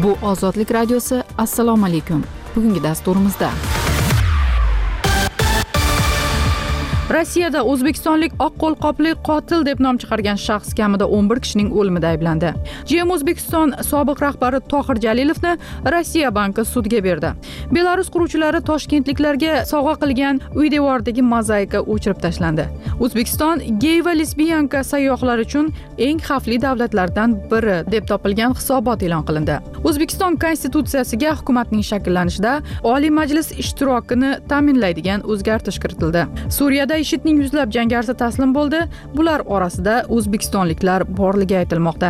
Bu Ozodlik radiosi. Assalomu alaykum. Bugungi dasturimizda Rossiyada o'zbekistonlik oq qo'lqopli qotil deb nom chiqargan shaxs kamida 11 kishining o'limida ayblandi. GM O'zbekiston sobiq rahbari Tohir Jalilovni Rossiya banki sudga berdi. Belarus quruvchilari toshkentliklarga sovg'a qilgan uy devordagi mozaika o'chirib tashlandi. O'zbekiston gey va lesbiyanka sayyohlar uchun eng xavfli davlatlardan biri deb topilgan hisobot e'lon qilindi. O'zbekiston konstitutsiyasiga hukumatning shakllanishida Oliy Majlis ishtirokini ta'minlaydigan o'zgartirish kiritildi. Suriyada IShIDning yuzlab jangarisi taslim bo'ldi. Bular orasida o'zbekistonliklar borligi aytilmoqda.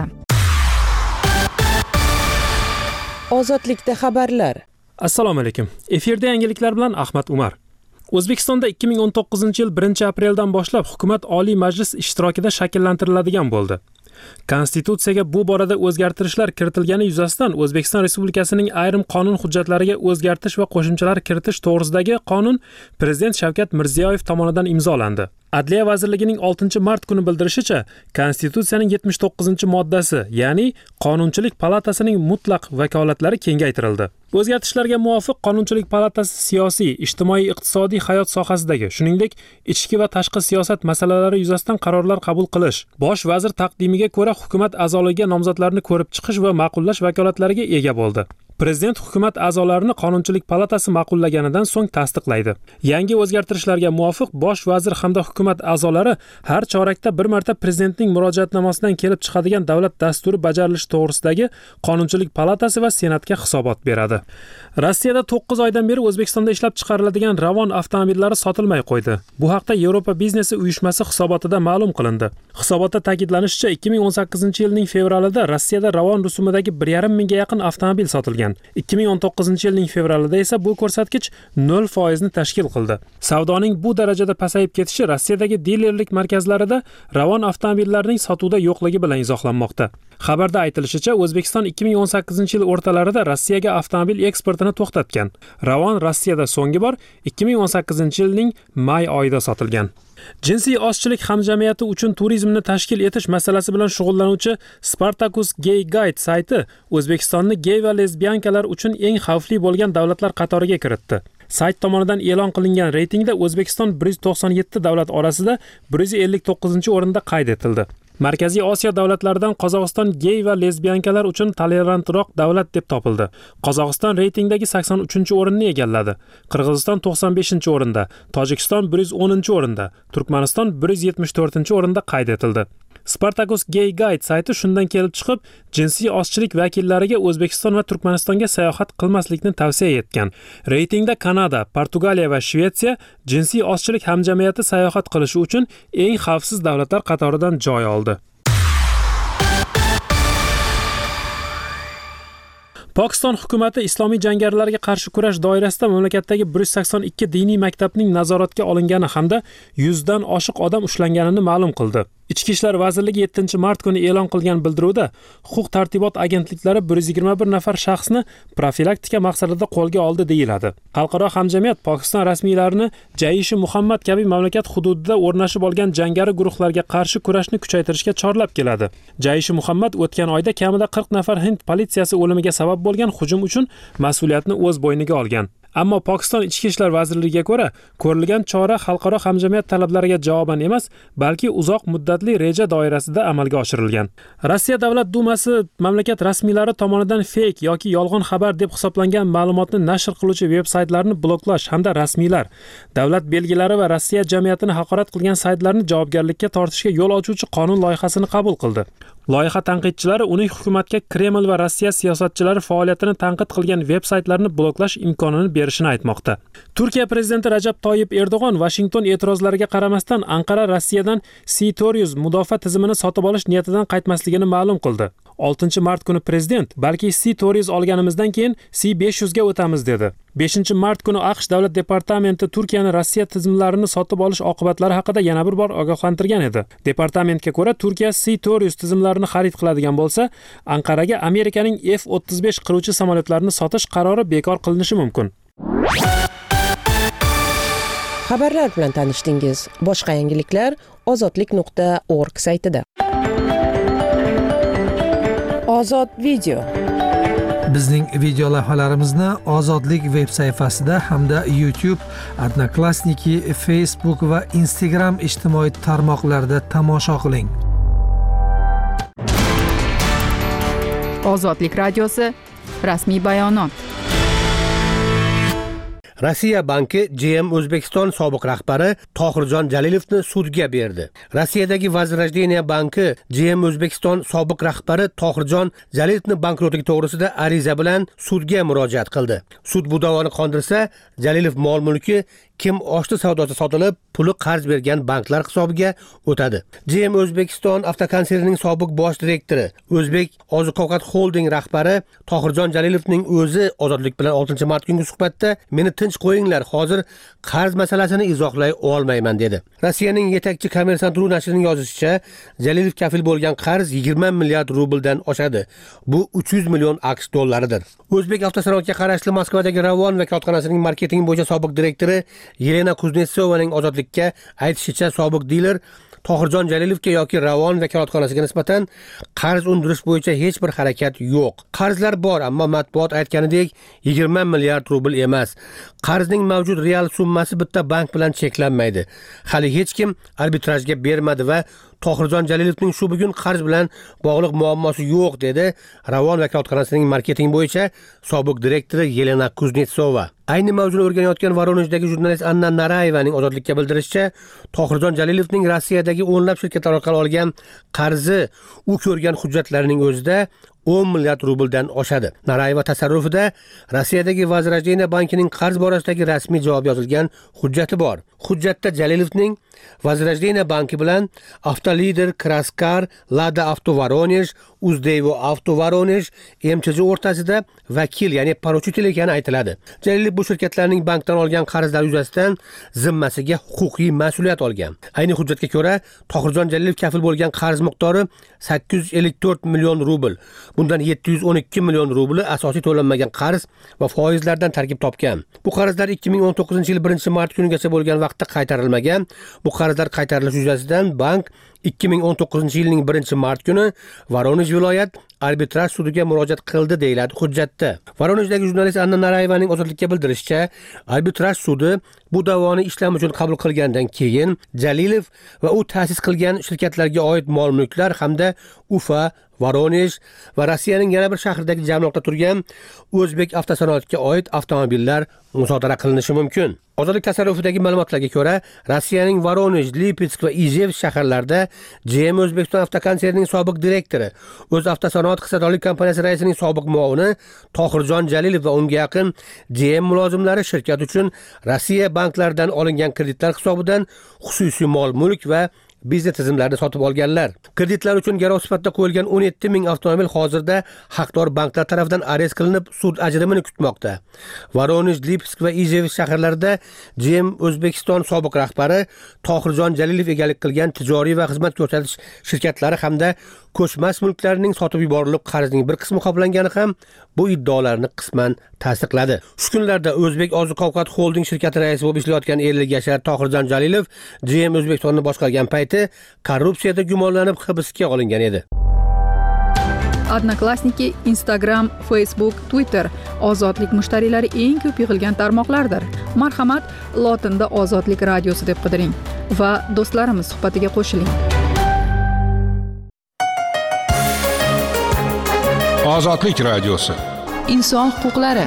Ozodlikda xabarlar. Assalomu alaykum. Efirda yangiliklar bilan Ahmad Umar. O'zbekistonda 2019-yil 1-apreldan boshlab hukumat Oliy Majlis ishtirokida shakllantiriladigan bo'ldi. Konstitutsiyaga bu borada o'zgartirishlar kiritilgani yuzasidan O'zbekiston Respublikasining ayrim qonun hujjatlariga o'zgartirish va qo'shimchalar kiritish to'g'risidagi qonun Prezident Shavkat Mirziyoyev tomonidan imzolandi. Adliya vazirligining 6-mart kuni bildirishicha, Konstitutsiyaning 79-moddasi, ya'ni Qonunchilik palatasining mutlaq vakolatlari kengaytirildi. O'zgartishlarga muvofiq Qonunchilik palatasi siyosiy, ijtimoiy-iqtisodiy hayot sohasidagi, shuningdek, ichki va tashqi siyosat masalalari yuzasidan qarorlar qabul qilish, bosh vazir taqdimiga ko'ra hukumat a'zoligiga nomzodlarni ko'rib chiqish va ma'qullash vakolatlariga ega bo'ldi. Prezident hukumat a'zolarini Qonunchilik palatasi ma'qullaganidan so'ng tasdiqlaydi. Yangi o'zgartirishlarga muvofiq bosh vazir hamda hukumat a'zolari har chorakda bir marta prezidentning murojaatnomasidan kelib chiqadigan davlat dasturi bajarilishi to'g'risidagi Qonunchilik palatasi va senatga hisobot beradi. Rossiyada 9 oydan beri O'zbekistonda ishlab chiqariladigan Ravon avtomobillari sotilmay qo'ydi. Bu haqda Yevropa biznesi uyushmasi hisobotida ma'lum qilindi. Hisobotda ta'kidlanishicha, 2018-yilning fevralida Rossiyada Ravon rusumidagi 1,5 mingga yaqin avtomobil sotilgan. 2019-yilning fevralida esa bu ko'rsatkich 0% ni tashkil qildi. Savdoning bu darajada pasayib ketishi Rossiyadagi dilerlik markazlarida Ravon avtomobillarining sotuvda yo'qligi bilan izohlanmoqda. Xabarda aytilishicha, O'zbekiston 2018-yil o'rtalarida Rossiyaga avtomobil eksportini to'xtatgan. Ravon Rossiyada so'nggi bor 2018-yilning may oyida sotilgan. Jinsiy ozchilik hamjamiyati uchun turizmni tashkil etish masalasi bilan shug'ullanuvchi Spartacus Gay Guide sayti O'zbekistonni gey va lesbiyankalar uchun eng xavfli bo'lgan davlatlar qatoriga kiritdi. Sayt tomonidan e'lon qilingan reytingda O'zbekiston 197 davlat orasida 159-o'rinda qayd etildi. Markaziy Osiyo davlatlaridan Qozog'iston gey va lesbiyankalar uchun tolerantroq davlat deb topildi. Qozog'iston reytingdagi 83-o'rinni egalladi. Qirg'iziston 95-o'rinda, Tojikiston 110-o'rinda, Turkmaniston 174-o'rinda qayd etildi. Spartacus Gay Guide sayti shundan kelib chiqib, jinsiy ozchilik vakillariga O'zbekiston va Turkmanistonga sayohat qilmaslikni tavsiya etgan. Reytingda Kanada, Portugaliya va Shvetsiya jinsiy ozchilik hamjamiyati sayohat qilishi uchun eng xavfsiz davlatlar qatoridan joy oldi. Pokiston hukumati islomiy jangarilarga qarshi kurash doirasida mamlakatdagi 182 diniy maktabning nazoratga olingani hamda 100 dan oshiq odam ushlanganini ma'lum qildi. Ichki ishlar vazirligi 7-mart kuni e'lon qilgan bildiruvda huquq-tartibot agentliklari 121 nafar shaxsni profilaktika maqsadida qo'lga oldi deyiladi. Xalqaro hamjamiyat Pokiston rasmiylarini Jaish-i Muhammad kabi mamlakat hududida o'rnashib olgan jangari guruhlarga qarshi kurashni kuchaytirishga chorlab keladi. Jaish-i Muhammad o'tgan oyda kamida 40 nafar Hind politsiyasi o'limiga sabab bo'lgan hujum uchun mas'uliyatni o'z bo'yniga olgan. Ammo Pokiston Ichki ishlar vazirligiga ko'ra, ko'rilgan chora xalqaro hamjamiyat talablariga javoban emas, balki uzoq muddatli reja doirasida amalga oshirilgan. Rossiya Davlat dumasi mamlakat rasmiylari tomonidan fake yoki yolg'on xabar deb hisoblangan ma'lumotni nashr qiluvchi veb-saytlarni bloklash hamda rasmiylar, davlat belgilari va Rossiya jamiyatini haqorat qilgan saytlarni javobgarlikka tortishga yo'l ochuvchi qonun loyihasini qabul qildi. Loyiha tanqidchilari uning hukumatga Kreml va Rossiya siyosatchilari faoliyatini tanqid qilgan veb-saytlarni bloklash imkonini berishini aytmoqda. Turkiya prezidenti Rajab Toyyib Erdo'g'on Washington e'tirozlariga qaramasdan Anqara Rossiyadan C-400 mudofaa tizimini sotib olish niyatidan qaytmasligini ma'lum qildi. 6-mart kuni prezident, balki C-400 olganimizdan keyin C-500 ga o'tamiz dedi. 5-mart kuni AQSh davlat departamenti Turkiyani Rossiya tizimlarini sotib olish oqibatlari haqida yana bir bor ogohlantirgan edi. Departamentga ko'ra, Turkiya C-400 tizimlarini xarid qiladigan bo'lsa, Anqaraga Amerikaning F-35 qiruvchi samolyotlarini sotish qarori bekor qilinishi mumkin. Xabarlar bilan tanishdingiz. Boshqa yangiliklar ozodlik.org saytida. Ozod video. Bizning video lavhalarimizni Ozodlik veb sayfasida hamda YouTube, Odnoklassniki, Facebook va Instagram ijtimoiy tarmoqlarida tomosha qiling. Ozodlik radiosi rasmiy bayonot. Rossiya banki GM O'zbekiston sobiq rahbari Tohirjon Jalilovni sudga berdi. Rossiyadagi Возрождение banki GM O'zbekiston sobiq rahbari Tohirjon Jalilovni bankrotligi to'g'risida ariza bilan sudga murojaat qildi. Sud bu da'voni qondirsa, Jalilov mol-mulki kim oshti savdosi sotilib, puli qarz bergan banklar hisobiga o'tadi. GM O'zbekiston avtokonsernining sobiq bosh direktori, O'zbek oziq-ovqat holding rahbari Tohirjon Jalilovning o'zi Ozodlik bilan 6-mart kungi suhbatda "Meni tinch qo'yinglar, hozir qarz masalasini izohlay olmayman" dedi. Rossiyaning yetakchi Kommersant.ru nashrining yozishicha, Jalilov kafil bo'lgan qarz 20 milliard rubldan oshadi. Bu 300 million AQSh dollaridir. O'zbek avtosanoatga qarashli Moskvadagi Ravon vakolatxonasining marketing bo'yicha sobiq direktori Yelena Kuznetsovaning Ozodlikka aytishicha, sobiq diler Tohirjon Jalilovga yoki Ravon vakolatxonasiga nisbatan qarz undirish bo'yicha hech bir harakat yo'q. Qarzlar bor, ammo matbuot aytganidek 20 milliard rubl emas. Qarzning mavjud real summasi bitta bank bilan cheklanmaydi. Hali hech kim arbitrajga bermadi va Tohirjon Jalilovning shu bugun qarz bilan bog'liq muammosi yo'q, dedi Ravon vakolatxonasining marketing bo'yicha sobiq direktori Yelena Kuznetsova. Ayni mavzuni o'rganayotgan Voronejdagi jurnalist Anna Narayevaning Ozodlikka bildirishicha, Tohirjon Jalilovning Rossiyadagi o'nlab shirkatlar orqali olgan qarzi u ko'rgan hujjatlarning o'zida 10 milliard rubldan oshadi. Narayeva tasarrufida Rossiyadagi Возрождение bankining qarz borasidagi rasmiy javob yozilgan hujjati bor. Hujjatda Jalilovning Возрождение banki bilan Avtolider, Kraskar, Lada Avto Voronej, Uzdevo Avto Voronej MCJ o'rtasida vakil, ya'ni poruchitel ekani aytiladi. Jalilov bu shirkatlarning bankdan olgan qarzlar yuzasidan zimmasiga huquqiy mas'uliyat olgan. Ayni hujjatga ko'ra, Tohirjon Jalilov kafil bo'lgan qarz miqdori 854 million rubl. Bundan 712 million rubli asosiy to'lanmagan qarz va foizlardan tarkib topgan. Bu qarzlar 2019-yil 1-mart kunigacha bo'lgan vaqtda qaytarilmagan. Bu qarzlar qaytarilishi yuzasidan bank 2019-yilning 1-mart kuni Voronej viloyat arbitraj sudiga murojaat qildi, deyiladi hujjatda. Voronejdagi jurnalist Anna Narayevaning Ozodlikka bildirishicha, arbitraj sudi bu da'voni ishlam uchun qabul qilgandan keyin Jalilov va u ta'sis qilgan shirkatlarga oid mol-mulklar hamda Ufa, Voronej va Rossiyaning yana bir shahridagi jamliqda turgan O'zbek avtosanoatiga oid avtomobillar musodara qilinishi mumkin. Ozodlik tasarrufidagi ma'lumotlarga ko'ra, Rossiyaning Voronej, Lipetsk va Ijevsk shaharlarida GM O'zbekiston avtokonsernining sobiq direktori, o'z avtosanoat hissadorlik kompaniyasi raisining sobiq muovini Tohirjon Jalilov va unga yaqin GM mulozimlari shirkat uchun Rossiya banklaridan olingan kreditlar hisobidan xususiy mol-mulk va biznes tizimlarini sotib olganlar. Kreditlar uchun garov sifatida qo'yilgan 17 ming avtomobil hozirda haqdor banklar tomonidan arest qilinib, sud ajrimini kutmoqda. Voronej, Lipetsk va Ijevsk shaharlarida GM O'zbekiston sobiq rahbari Tohirjon Jalilov egalik qilgan tijoriy va xizmat ko'rsatish shirkatlari hamda ko'chmas mulklarining sotib yuborilib, qarzning bir qismi qoplangani ham bu iddaolarni qisman tasdiqladi. Shu kunlarda O'zbek oziq-ovqat holding shirkati raisi bo'lib ishlayotgan 50 yashar Tohirjon Jalilov GM O'zbekistonni boshqargan payti korrupsiyada gumonlanib hibsga olingan edi. Odnoklassniki, Instagram, Facebook, Twitter Ozodlik mushtariylari eng ko'p yig'ilgan tarmoqlardir. Marhamat, lotinda Ozodlik radiosi deb qidiring va do'stlarimiz suhbatiga qo'shiling. Ozodlik radiosi. Inson huquqlari.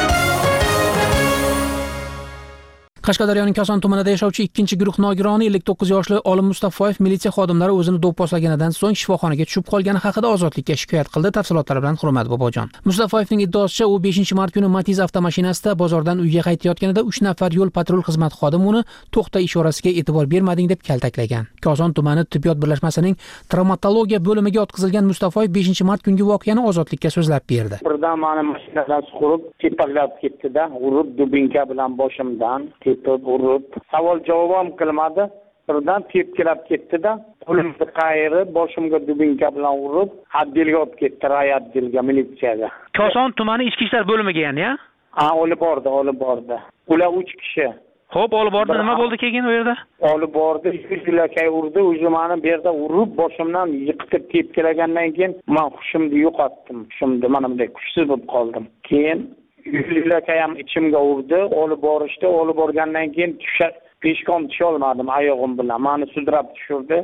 Qashqadaryoning Koson tumanida yashovchi 2-guruh nogironi 59 yoshli Olim Mustafoyev militsiya xodimlari o'zini do'pposlaganidan so'ng shifoxonaga tushib qolgani haqida Ozodlikka shikoyat qildi. Tafsilotlari bilan Hurmat Bobojon. Mustafoyevning iddaosicha, u 5-mart kuni Matiz avtomashinasida bozordan uyga qaytayotganida 3 nafar yo'l patrul xizmat xodimi uni to'xta ishorasiga e'tibor bermading deb kaltaklagan. Koson tumani tibbiyot birlashmasining travmatologiya bo'limiga yotqizilgan Mustafoyev 5-mart kungi voqeani Ozodlikka so'zlab berdi. Birdan meni mashinadan qurib, tepaklab ketdi-da, urib dubinka bilan boshimdan urib, savol javob ham qilmadi. Birdan tepkilab ketdi-da, qo'limni qayirib, boshimga dubinka bilan urib, atdelga olib ketdi, rayotdelga, militsiyaga. Koson tumani ichki ishlar bo'limiga, ya'ni-ya? Olib bordi. Ular 3 kishi. Xo'p, olib bordi, nima bo'ldi keyin u yerda? Olib bordi, yuzlakay urdi, o'zi meni bu yerda urib, boshimdan yiqitib tepkilagandan keyin men hushimni yo'qotdim. Hushimni mana bunday kuchsiz bo'lib qoldim. Keyin yuzlakay ham ichimga urdi, olib borishdi, olib borgandan keyin peshkom tusha olmadim oyog'im bilan. Meni sudrab tushirdi,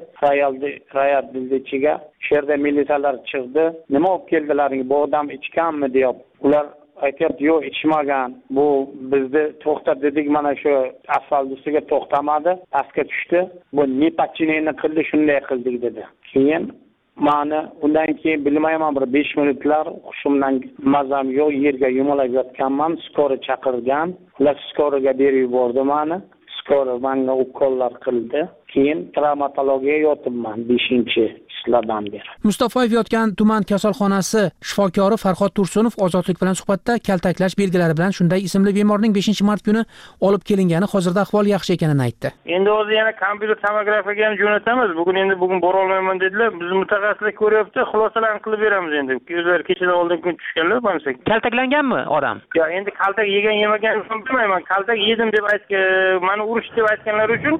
Rayat ichiga. Shu yerda militsiyalar chiqdi. Nima olib keldilaring? Bu odam ichganmi deyap. Ular aytyapti, yo'q, ichmagan. Bu bizni to'xtat dedik, mana shu asfalt ustiga to'xtamadi, pastga tushdi. Bu nepachineni qildi, shunday qildik dedi. Keyin meni undan keyin bilmayman bir 5 minutlar hushimdan mazam yo'q, yerga yumalab yotganman, skori chaqirgan. Ular skoriga berib yubordi meni. Skori menga ukollar qildi. Keyin travmatologiyaga yotibman 5-ishlardan beri. Mustafoyev yotgan tuman kasalxonasi shifokori Farhod Tursunov Ozodlik bilan suhbatda kaltaklash belgilari bilan shunday ismli bemorning 5-mart kuni olib kelingani, hozirda ahvol yaxshi ekanini aytdi. Endi o'zi yana kompyuter tomografiyaga ham jo'natamiz. Bugun bora olmayman dedilar. Biz mutaxassislar ko'ryapti, xulosalarni qilib beramiz endi. O'zlari kechadan oldin kun tushganlar, bo'lmasa. Kaltaklanganmi odam? Yo, endi kaltak yemagan bilmayman. Kaltak yedim deb aytgan, meni urish deb aytganlar uchun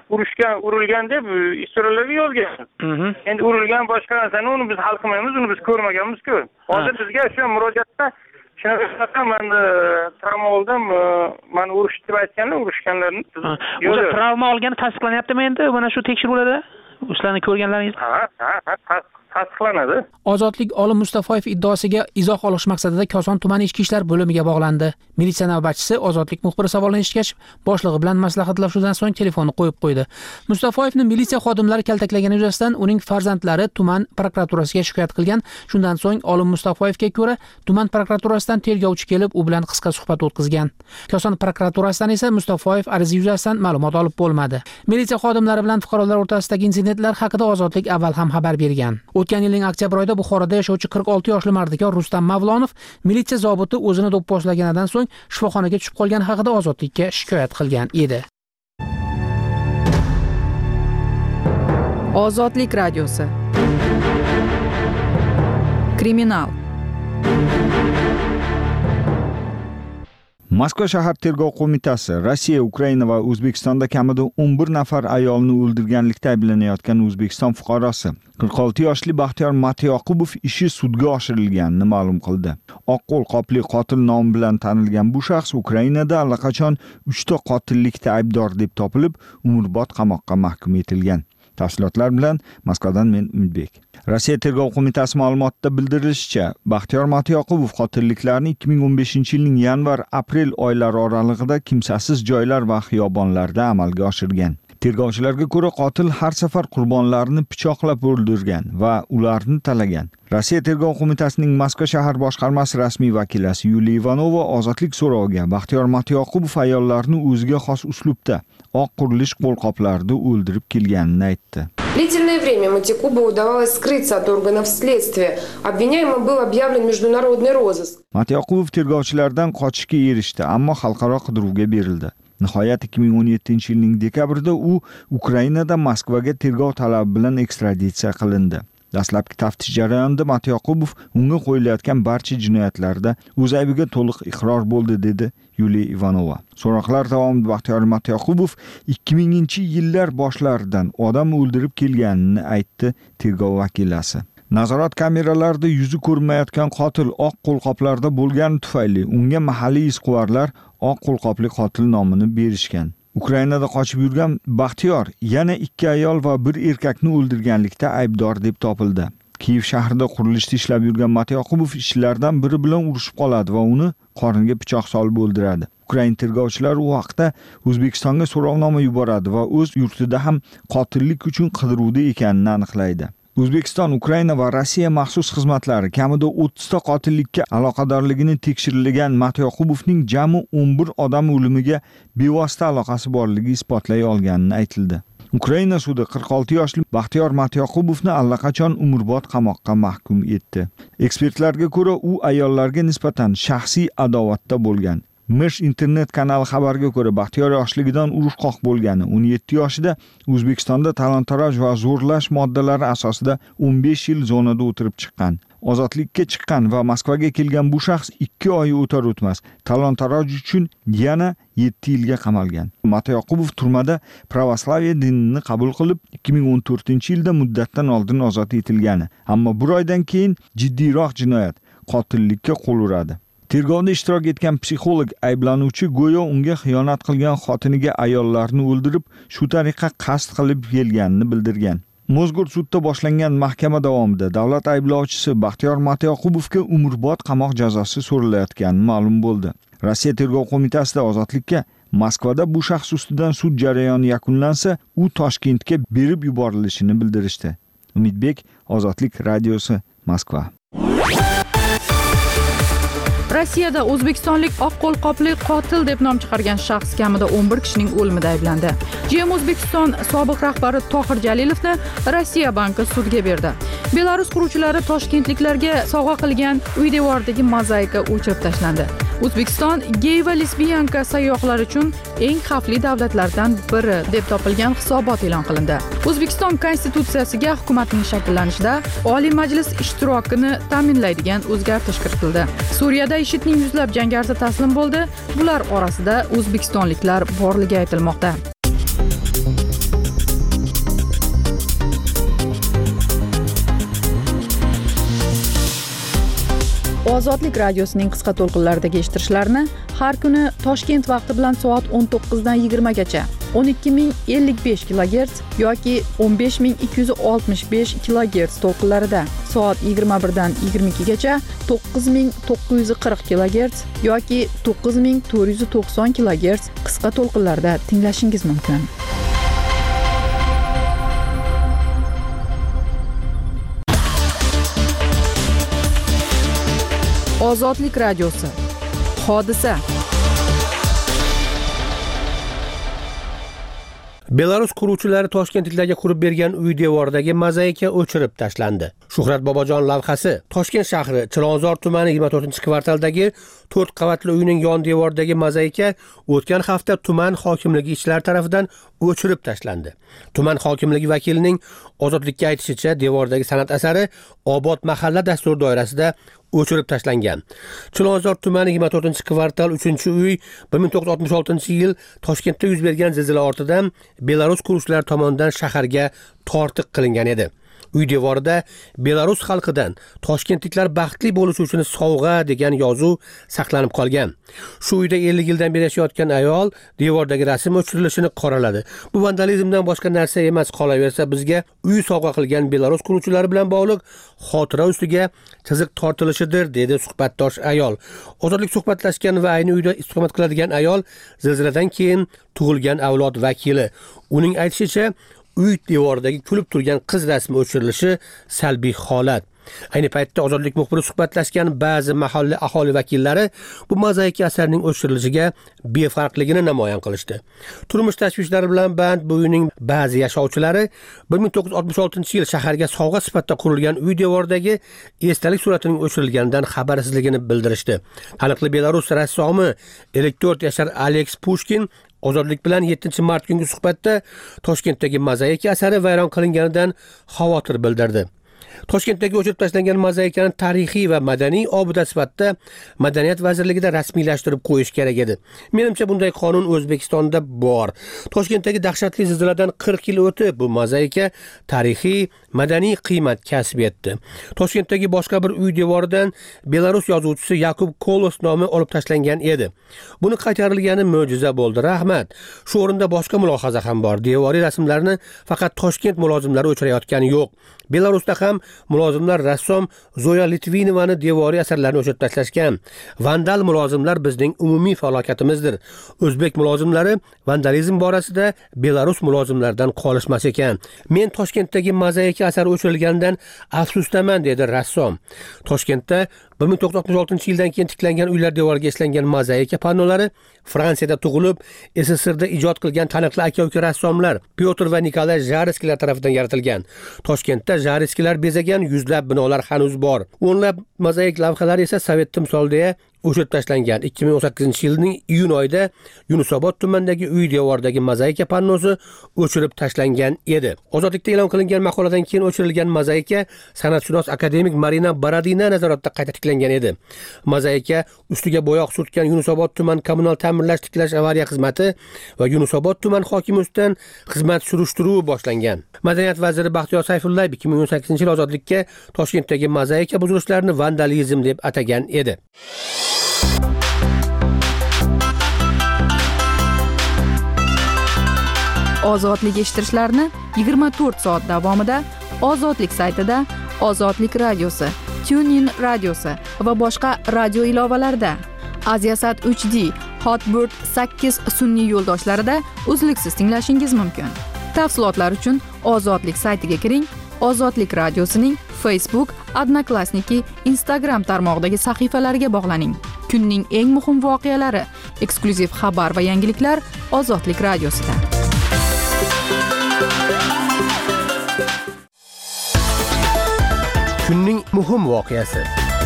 urilgan deb istoryalarga yozgan. Endi urilgan boshqa narsani uni biz hal qilmaymiz, uni biz ko'rmaganmiz-ku. Hozir bizga shu murojaatda shunaqa men travma oldim, meni urish deb aytganlar, urishganlarni. O'zi travma olgani tasdiqlanyaptimi endi mana shu tekshiruvlarda? Ularni ko'rganlaringiz? Ha, tasdiqlanadi. Ozodlik Olim Mustafoyev iddaosiga izoh olish maqsadida Koson tumani ichki ishlar bo'limiga bog'landi. Militsiya navbatchisi Ozodlik muxbiri savolni eshitgach, boshlig'i bilan maslahatlashuvdan so'ng telefonni qo'yib qo'ydi. Mustafoyevni militsiya xodimlari kaltaklagani yuzasidan uning farzandlari tuman prokuraturasiga shikoyat qilgan. Shundan so'ng Olim Mustafoyevga ko'ra, tuman prokuraturasidan tergovchi kelib, u bilan qisqa suhbat o'tkazgan. Koson prokuraturasidan esa Mustafoyev ariza yuzasidan ma'lumot olib bo'lmadi. Militsiya xodimlari bilan fuqarolar o'rtasidagi insidentlar haqida Ozodlik avval ham xabar bergan. O'tgan yilning oktyabr oyida Buxoroda yashovchi 46 yoshli mardikor Rustam Mavlonov militsiya zobiti o'zini do'pposlaganidan so'ng shifoxonaga tushib qolgani haqida Ozodlikka shikoyat qilgan edi. Ozodlik radiosi. Kriminal. Moskva shahar tergov qo'mitasi Rossiya, Ukraina va O'zbekistonda kamida 11 nafar ayolni o'ldirganlikda ayblanayotgan O'zbekiston fuqarosi 46 yoshli Baxtiyor Matiyoqubov ishi sudga oshirilganini ma'lum qildi. Oq qo'lqopli qotil nomi bilan tanilgan bu shaxs Ukrainada allaqachon 3 ta qotillikda aybdor deb topilib, umrbod qamoqqa mahkum etilgan. Tafsilotlar bilan Moskvadan men Umidbek. Rossiya tergov qo'mitasi ma'lumotida bildirilishicha, Baxtiyor Matiyoqubov qotilliklarni 2015-yilning yanvar-aprel oylari oralig'ida kimsasiz joylar va xiyobonlarda amalga oshirgan. Tergovchilarga ko'ra, qotil har safar qurbonlarni pichoqlab o'ldirgan va ularni talagan. Rossiya tergov qo'mitasining Moskva shahar boshqarmasi rasmiy vakilasi Yuliya Ivanova Ozodlik so'roviga Baxtiyor Matiyoqubov ayollarni o'ziga xos uslubda oq qurilish qo'lqoplarida o'ldirib kelganini aytdi. Длительное время Матикубу удавалось скрыться от органов следствия. Обвиняемым был объявлен международный розыск. Matiyoqubov tergovchilardan qochishga erishdi, ammo xalqaro qidiruvga berildi. Nihoyat 2017-yilning dekabrida u Ukrainada Moskvaga tergov talabi bilan ekstraditsiya qilindi. Dastlabki taftish jarayonida Matiyoqubov unga qo'yilayotgan barcha jinoyatlarda o'z aybiga to'liq iqror bo'ldi, dedi Yuliya Ivanova. So'roqlar davomida Baxtiyor Matiyoqubov 2000-yillar boshlaridan odam o'ldirib kelganini aytdi tergov vakilasi. Nazorat kameralarida yuzi ko'rinmayotgan qotil oq qo'lqoplarda bo'lgani tufayli unga mahalliy izquvarlar oq qo'lqopli qotil nomini berishgan. Ukrainada qochib yurgan Baxtiyor yana 2 ayol va 1 erkakni o'ldirganlikda aybdor deb topildi. Kiyev shahrida qurilishda ishlab yurgan Matiyoqubov ishchilardan biri bilan urushib qoladi va uni qorniga pichoq solib o'ldiradi. Ukraina tergovchilari u haqda O'zbekistonga so'rovnoma yuboradi va o'z yurtida ham qotillik uchun qidiruvda ekanini aniqlaydi. O'zbekiston, Ukraina va Rossiya maxsus xizmatlari kamida 30 ta qotillikka aloqadorligini tekshirilgan Matiyoqubovning jami 11 odam o'limiga bevosita aloqasi borligi isbotlay olganini aytildi. Ukraina sudi 46 yoshli Baxtiyor Matiyoqubovni allaqachon umrbod qamoqqa mahkum etdi. Ekspertlarga ko'ra, u ayollarga nisbatan shaxsiy adovatda bo'lgan. Mish internet kanali xabarga ko'ra, Baxtiyor yoshligidan urushqoq bo'lgani, 17 yoshida O'zbekistonda talon-taroj va zo'rlash moddalari asosida 15 yil zonada o'tirib chiqqan. ozodlikka chiqqan va Moskvaga kelgan bu shaxs 2 oy o'tar o'tmas talon-taroj uchun yana 7 yilga qamalgan. Mate Yoqubov turmada pravoslaviya dinini qabul qilib 2014-yilda muddatdan oldin ozod etilgani, ammo bir oydan keyin jiddiyroq jinoyat, qotillikka qo'l uradi. Tergovda ishtirok etgan psixolog ayblanuvchi go'yo unga xiyonat qilgan xotiniga ayollarni o'ldirib, shu tariqa qasd qilib kelganini bildirgan. Mozgur sudda boshlangan mahkama davomida davlat ayblovchisi Baxtiyor Mateyoqubovga umrbod qamoq jazosi so'ralayotgani ma'lum bo'ldi. Rossiya tergov qo'mitasida ozodlikka Moskvada bu shaxs ustidan sud jarayoni yakunlansa, u Toshkentga berib yuborilishini bildirishdi. Umidbek, Ozodlik radiosi, Moskva. Rossiyada o'zbekistonlik oq qo'lqopli qotil deb nom chiqargan shaxs kamida 11 kishining o'limida ayblandi. GM O'zbekiston sobiq rahbari Tohir Jalilovni Rossiya banki sudga berdi. Belarus quruvchilari toshkentliklarga sovg'a qilgan uy devoridagi mozaika o'chirib tashlandi. O'zbekiston gey va lesbiyanka sayyohlar uchun eng xavfli davlatlardan biri deb topilgan hisobot e'lon qilindi. O'zbekiston konstitutsiyasiga hukumatning shakllanishida Oliy Majlis ishtirokini ta'minlaydigan o'zgartirish kiritildi. Suriyada IShIDning yuzlab jangarisi taslim bo'ldi. Bular orasida o'zbekistonliklar borligi aytilmoqda. Ozodlik radiosining qisqa to'lqinlaridagi eshittirishlarni har kuni Toshkent vaqti bilan soat 19 dan 20 gacha 12055 kHz yoki 15265 kHz to'lqinlarida, soat 21 dan 22 gacha 9940 kHz yoki 9490 kHz qisqa to'lqinlarda tinglashingiz mumkin. Ozodlik radiosi. Hodisa. Belarus quruvchilari toshkentliklarga qurib bergan uy devoridagi mozaika o'chirib tashlandi. Shuhrat Bobojon lavhasi. Toshkent shahri Chilonzor tumani 24-kvartaldagi 4 qavatli uyning yon devoridagi mozaika o'tgan hafta tuman hokimligi ishchilari tomonidan o'chirib tashlandi. Tuman hokimligi vakilining Ozodlikka aytishicha, devordagi san'at asari Obod mahalla dasturi doirasida o'chirib tashlangan. Chilonzor tumani 24-kvartal 3-uy 1966-yil Toshkentda yuz bergan zilzila ortidan Belarus quruvchilari tomonidan shaharga tortiq qilingan edi. Uy devorida Belarus xalqidan toshkentliklar baxtli bo'lishi uchun sovg'a degan yozuv saqlanib qolgan. Shu uyda 50 yildan beri yashayotgan ayol devordagi rasm o'chirilishini qoraladi. Bu vandalizmdan boshqa narsa emas, qolaversa bizga uy sovg'a qilgan Belarus quruvchilari bilan bog'liq xotira ustiga chiziq tortilishidir, dedi suhbatdosh ayol. Ozodlik suhbatlashgan va ayni uyda istiqomat qiladigan ayol zilziladan keyin tug'ilgan avlod vakili. Uning aytishicha, uy devoridagi kulib turgan qiz rasmi o'chirilishi salbiy holat. Ayni paytda Ozodlik muxbiri suhbatlashgan ba'zi mahalliy aholi vakillari bu mozaika asarining o'chirilishiga befarqligini namoyon qilishdi. Turmush tashvishlari bilan band bu uyning ba'zi yashovchilari 1966-yil shaharga sovg'a sifatida qurilgan uy devoridagi esdalik suratining o'chirilganidan xabarsizligini bildirishdi. Taniqli Belarus rassomi 54 yashar Aleks Pushkin Ozodlik bilan 7-mart kungi suhbatda Toshkentdagi mozaika asari vayron qilinganidan xavotir bildirdi. Toshkentdagi o'chirib tashlangan mozaikani tarixiy va madaniy obida sifatida Madaniyat vazirligida rasmiylashtirib qo'yish kerak edi. Menimcha bunday qonun O'zbekistonda bor. Toshkentdagi dahshatli zilziladan 40 yil o'tib bu mozaika tarixiy, madaniy qiymat kasb etdi. Toshkentdagi boshqa bir uy devoridan Belarus yozuvchisi Yakub Kolos nomi olib tashlangan edi. Buni qaytarilgani mo'jiza bo'ldi. Rahmat. Shu o'rinda boshqa mulohaza ham bor. Devoriy rasmlarni faqat Toshkent mulozimlari o'chirayotgani yo'q. Belarusda ham mulozimlar rassom Zoya Litvinovani devoriy asarlarini o'chirib tashlashgan. Vandal mulozimlar bizning umumiy falokatimizdir. O'zbek mulozimlari vandalizm borasida Belarus mulozimlaridan qolishmas ekan. Men Toshkentdagi mozaika asari o'chirilganidan afsusdaman, dedi rassom. Toshkentda 1966-yildan keyin tiklangan uylar devoriga ishlangan mozaika pannolari Fransiyada tug'ilib, SSRda ijod qilgan taniqli aka-uka rassomlar Pyotr va Nikolay Jareskilar tomonidan yaratilgan. Toshkentda Jareskilar bezagan yuzlab binolar hanuz bor. O'nlab mozaik lavhalar esa Sovet timsolida o'chirib tashlangan. 2018-yilning iyun oyida Yunusobod tumanidagi uy devoridagi mozaika pannosi o'chirib tashlangan edi. Ozodlikda e'lon qilingan maqoladan keyin o'chirilgan mozaika san'atshunos akademik Marina Baradina nazoratida qayta tiklangan edi. Mozaika ustiga bo'yoq surtgan Yunusobod tuman kommunal ta'mirlash tiklash avariya xizmati va Yunusobod tuman hokimi ustidan xizmat surishtiruvi boshlangan. Madaniyat vaziri Baxtiyor Sayfullayev 2018-yil ozodlikka Toshkentdagi mozaika buzilishlarini vandalizm deb atagan edi. Ozodlik eshittirishlarni 24 soat davomida Ozodlik saytida, Ozodlik radiosi, TuneIn radiosi va boshqa radio ilovalarida, Aziasat 3D, Hotbird 8 sun'iy yo'ldoshlarida uzluksiz tinglashingiz mumkin. Tafsilotlar uchun Ozodlik saytiga kiring. Ozodlik radiosining Facebook, Odnoklassniki, Instagram tarmog'idagi sahifalariga bog'laning. Kunning eng muhim voqealari, eksklyuziv xabar va yangiliklar Ozodlik radiosida. Kunning muhim voqeasi.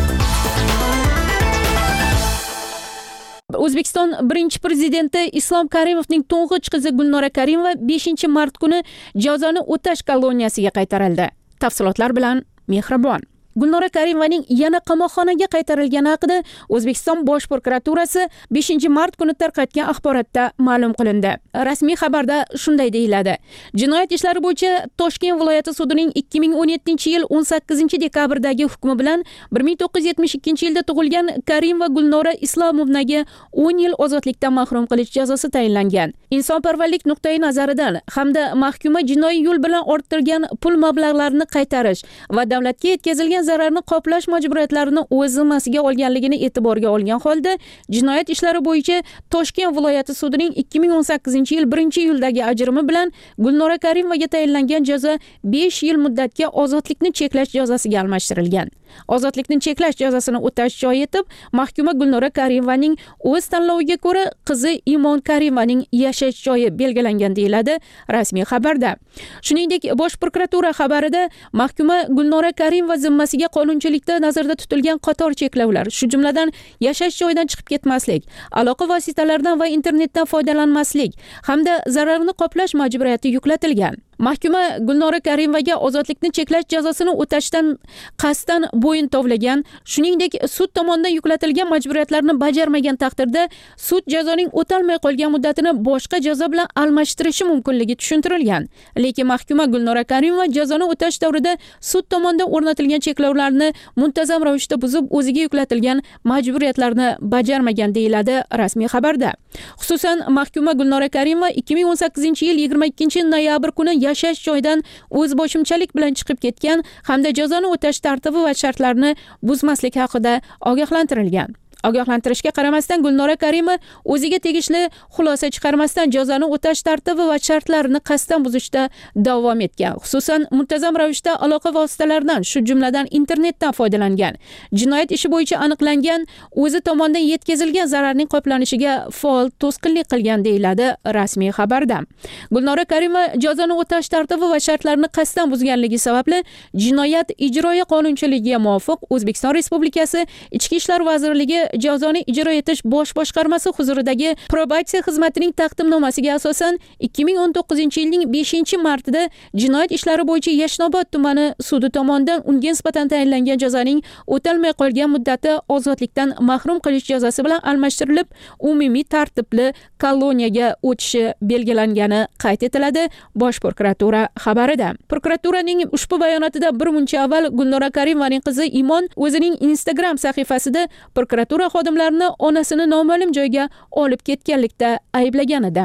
O'zbekiston birinchi prezidenti Islom Karimovning to'ng'ich qizi Gulnora Karimova 5-mart kuni jazoni o'tash koloniyasiga qaytarildi. Tafsilotlar bilan Mehribon. Gulnora Karimovaning yana qamoqxonaga qaytarilgani haqida O'zbekiston Bosh prokuraturasi 5-mart kuni tarqatgan axborotda ma'lum qilindi. Rasmiy xabarda shunday deyiladi: Jinoyat ishlari bo'yicha Toshkent viloyati sudining 2017-yil 18-dekabrdagi hukmi bilan 1972-yilda tug'ilgan Karimova Gulnora Islomovnaga 10 yil ozodlikdan mahrum qilish jazosi tayinlangan. Insonparvarlik nuqtai nazaridan hamda mahkuma jinoiy yo'l bilan orttirgan pul mablag'larini qaytarish va davlatga yetkazilgan zararni qoplash majburiyatlarini o'z zimmasiga olganligini e'tiborga olgan holda jinoyat ishlari bo'yicha Toshkent viloyati sudining 2018-yil 1-iyuldagi ajrimi bilan Gulnora Karimovaga tayinlangan jazo 5 yil muddatga ozodlikni cheklash jazosiga almashtirilgan. Ozodlikni cheklash jazosini o'tash joyi etib, mahkuma Gulnora Karimovaning o'z tanloviga ko'ra qizi Imon Karimovaning yashash joyi belgilangan deyiladi rasmiy xabarda. Shuningdek, Bosh prokuratura xabarida mahkuma Gulnora Karimova zimmasiga qonunchilikda nazarda tutilgan qator cheklovlar, shu jumladan yashash joyidan chiqib ketmaslik, aloqa vositalaridan va internetdan foydalanmaslik hamda zararni qoplash majburiyati yuklatilgan. Mahkuma Gulnora Karimovaga ozodlikni cheklash jazosini o'tashdan qasddan bo'yin tovlagan, shuningdek sud tomonidan yuklatilgan majburiyatlarni bajarmagan taqdirda sud jazoning o'talmay qolgan muddatini boshqa jazo bilan almashtirishi mumkinligi tushuntirilgan. Lekin mahkuma Gulnora Karimova jazoni o'tash davrida sud tomonidan o'rnatilgan cheklovlarni muntazam ravishda buzib, o'ziga yuklatilgan majburiyatlarni bajarmagan deyiladi rasmiy xabarda. Xususan, mahkuma Gulnora Karimova 2018-yil 22-noyabr kuni yashash joyidan o'zboshimchalik bilan chiqib ketgan hamda jazoni o'tash tartibi va shartlarini buzmaslik haqida ogohlantirilgan. Ogohlantirishga qaramasdan Gulnora Karimova o'ziga tegishli xulosa chiqarmasdan jazoni o'tash tartibi va shartlarini qasddan buzishda davom etgan. Xususan, muntazam ravishda aloqa vositalaridan, shu jumladan internetdan foydalangan. Jinoyat ishi bo'yicha aniqlangan, o'zi tomonidan yetkazilgan zararning qoplanishiga faol to'sqinlik qilgan deyiladi rasmiy xabarda. Gulnora Karimova jazoni o'tash tartibi va shartlarini qasddan buzganligi sababli Jinoyat ijroiya qonunchiligiga muvofiq O'zbekiston Respublikasi Ichki ishlar vazirligi jazoni ijro etish bosh boshqarmasi huzuridagi probatsiya xizmatining taqdimnomasiga asosan 2019-yilning 5-martida jinoyat ishlari bo'yicha Yashnobod tumani sudi tomonidan unga nisbatan tayinlangan jazoning o'talmay qolgan muddati ozodlikdan mahrum qilish jazosi bilan almashtirilib, umumiy tartibli koloniyaga o'tishi belgilangani qayd etiladi Bosh prokuratura xabarida. Prokuraturaning ushbu bayonotida bir muncha avval Gulnora Karimovaning qizi Imon o'zining Instagram sahifasida prokuratura xodimlarini onasini noma'lum joyga olib ketganlikda ayblagan edi.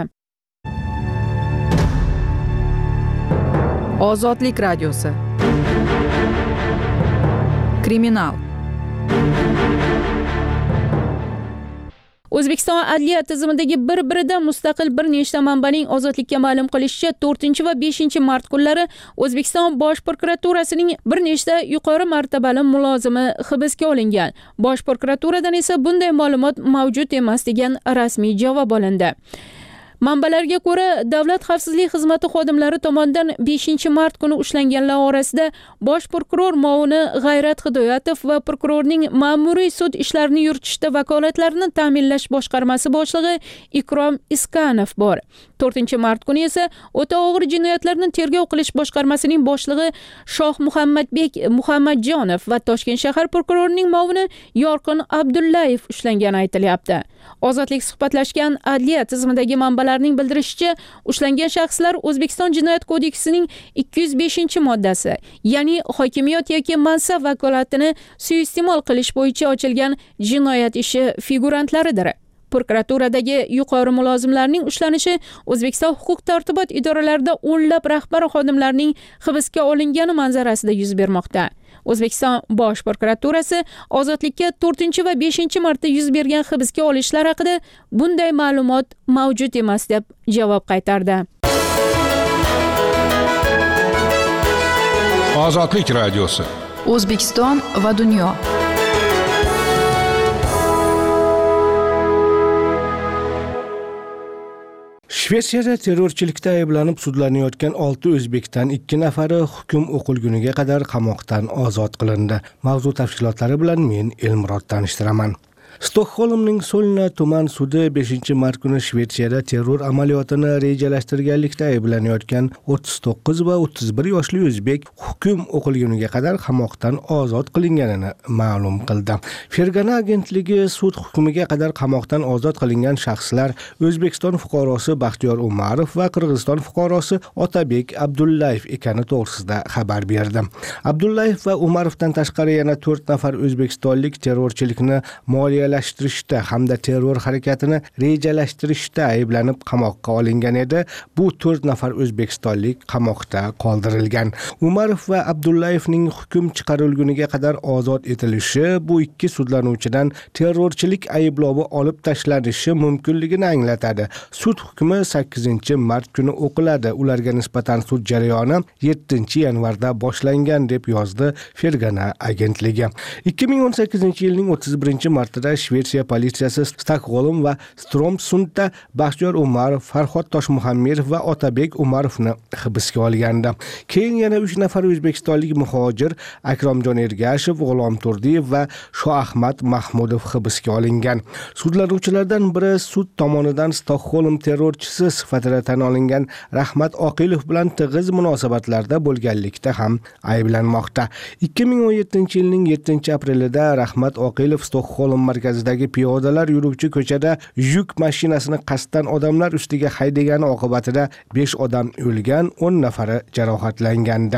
Ozodlik radiosi. Kriminal. O'zbekiston adliya tizimidagi bir-biridan mustaqil bir nechta manbaning ozodlikka ma'lum qilishicha 4 va 5-mart kunlari O'zbekiston Bosh prokuraturasining bir nechta yuqori martabali mulozimi hibsga olingan. Bosh prokuraturadan esa bunday ma'lumot mavjud emas degan rasmiy javob olindi. Manbalarga ko'ra, Davlat xavfsizlik xizmati xodimlari tomonidan 5-mart kuni ushlanganlar orasida bosh prokuror muovini G'ayrat Hidoyatov va prokurorning ma'muriy sud ishlarini yuritishda vakolatlarini ta'minlash boshqarmasi boshlig'i Ikrom Iskanov bor. 4-mart kuni esa o'ta og'ir jinoyatlarni tergov qilish boshqarmasining boshlig'i Shoh Muhammadbek Muhammadjonov va Toshkent shahar prokurorining muovini Yorqin Abdullayev ushlangani aytilyapti. Ozodlik suhbatlashgan adliya tizimidagi manbalarning bildirishicha, ushlangan shaxslar O'zbekiston Jinoyat kodeksining 205-moddasi, ya'ni hokimiyat yoki mansab vakolatini suiiste'mol qilish bo'yicha ochilgan jinoyat ishi figurantlaridir. Prokuraturadagi yuqori mulozimlarning ushlanishi O'zbekiston huquq-tartibot idoralarida o'nlab rahbar xodimlarning hibsga olingani manzarasida yuz bermoqda. O'zbekiston Bosh prokuraturasi ozodlikka 4 va 5-martda yuz bergan hibsga olishlar haqida bunday ma'lumot mavjud emas deb javob qaytardi. Ozodlik radiosi. O'zbekiston va dunyo. Shvetsiyada terrorchilikda ayblanib sudlanayotgan 6 o'zbekdan 2 nafari hukm o'qilguniga qadar qamoqdan ozod qilindi. Mavzu tafsilotlari bilan men Elmurod tanishtiraman. Stokholmning Solna tuman sudi 5-mart kuni Shvetsiyada terror amaliyotini rejalashtirganlikda ayblanayotgan 39 va 31 yoshli o'zbek hukm o'qilguniga qadar qamoqdan ozod qilinganini ma'lum qildi. Fergana agentligi sud hukmiga qadar qamoqdan ozod qilingan shaxslar O'zbekiston fuqarosi Baxtiyor Umarov va Qirg'iziston fuqarosi Otabek Abdullayev ekani to'g'risida xabar berdi. Abdullayev va Umarovdan tashqari yana 4 nafar o'zbekistonlik terrorchilikni moliyalashtirishda hamda terror harakatini rejalashtirishda ayblanib qamoqqa olingan edi. Bu 4 nafar o'zbekistonlik qamoqda qoldirilgan. Umarov va Abdullayevning hukm chiqarilguniga qadar ozod etilishi bu ikki sudlanuvchidan terrorchilik ayblovi olib tashlanishi mumkinligini anglatadi. Sud hukmi 8-mart kuni o'qiladi. Ularga nisbatan sud jarayoni 7-yanvarda boshlangan deb yozdi Fergana agentligi. 2018-yilning 31-martida Shvetsiya politsiyasi Stokholm va Stromsundda Baxtiyor Umarov, Farhod Toshmuhammedov va Otabek Umarovni hibsga olgandi. Keyin yana 3 nafar o'zbekistonlik muhojir Akromjon Ergashev, G'ulom Turdiyev va Shoahmad Mahmudov hibsga olingan. Sudlanuvchilardan biri sud tomonidan Stokholm terrorchisi sifatida tan olingan Rahmat Oqilov bilan tig'iz munosabatlarda bo'lganlikda ham ayblanmoqda. 2017-yilning 7-aprelida Rahmat Oqilov Stokholm markazidagi piyodalar yuruvchi ko'chada yuk mashinasini qasddan odamlar ustiga haydagani oqibatida 5 odam o'lgan, 10 nafari jarohatlangandi.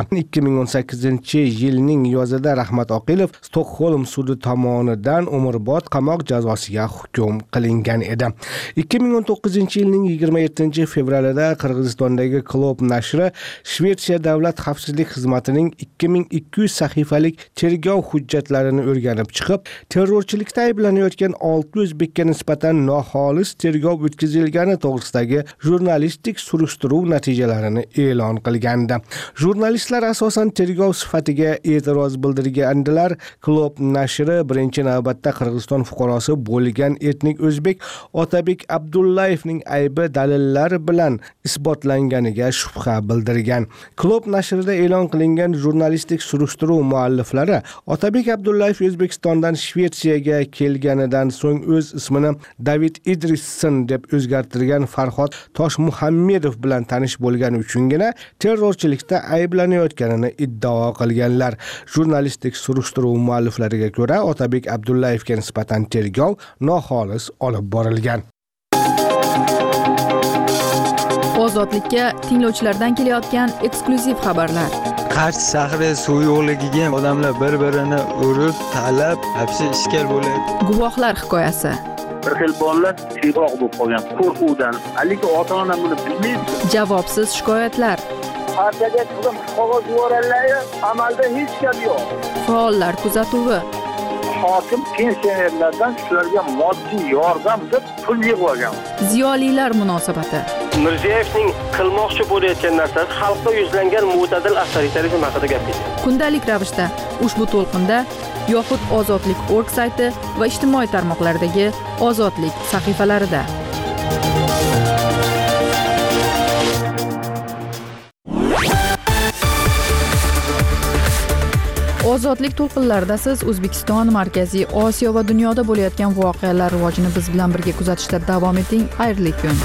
2018-yilning yozida Rahmat Oqilov Stokholm sudi tomonidan umrbod qamoq jazosiga hukm qilingan edi. 2019-yilning 27-fevralida Qirg'izistondagi Klob nashri Shvetsiya davlat xavfsizlik xizmatining 2200 sahifalik tergov hujjatlarini o'rganib chiqib, terrorchilikda ayblanayotgan 6 o'zbekka nisbatan noxolis tergov o'tkazilgani to'g'risidagi jurnalistik surishtiruv natijalarini e'lon qilgandi. Jurnalistlar asosan tergov sifatiga e'tiroz bildirgandilar. Klob nashri birinchi navbatda Qirg'iziston fuqarosi bo'lgan etnik o'zbek Otabek Abdullayevning aybi dalillar bilan isbotlanganiga shubha bildirgan. Klob nashrida e'lon qilingan jurnalistik surishtiruv mualliflari Otabek Abdullayev O'zbekistondan Shvetsiyaga kelganidan so'ng o'z ismini David Idrisson deb o'zgartirgan Farhod Toshmuhammedov bilan tanish bo'lgani uchungina terrorchilikda ayblanayotganini iddao qilganlar. Jurnalistik surishtiruv mualliflariga ko'ra, Otabek Abdullayevga nisbatan tergov noxolis olib borilgan. Ozodlikka tinglovchilardan kelayotgan eksklyuziv xabarlar. Qarshi shahri suv yo'qligiga odamlar bir-birini urib, talab, hapsi ishkal bo'lyapti. Guvohlar hikoyasi. Bir xil bolalar siyroq bo'lib qolgan qo'rquvdan. Haligi ota-ona buni bilmaydi. Javobsiz shikoyatlar. Partiyaga qilib qog'oz yuborganlar, amalda hech gap yo'q. Faollar kuzatuvi. Hokim pensionerlardan shularga moddiy yordam deb pul yig'ib olgan. Ziyolilar munosabati. Mirziyoyevning qilmoqchi bo'layotgan narsasi xalqqa yuzlangan mo'tadil avtoritarizm haqida gapirdi. Kundalik ravishda ushbu to'lqinda yoxud ozodlik.org sayti va ijtimoiy tarmoqlardagi ozodlik sahifalarida. Ozodlik to'lqinlarida siz O'zbekiston, Markaziy Osiyo va dunyoda bo'layotgan voqealar rivojini biz bilan birga kuzatishda davom eting. Xayrli kun.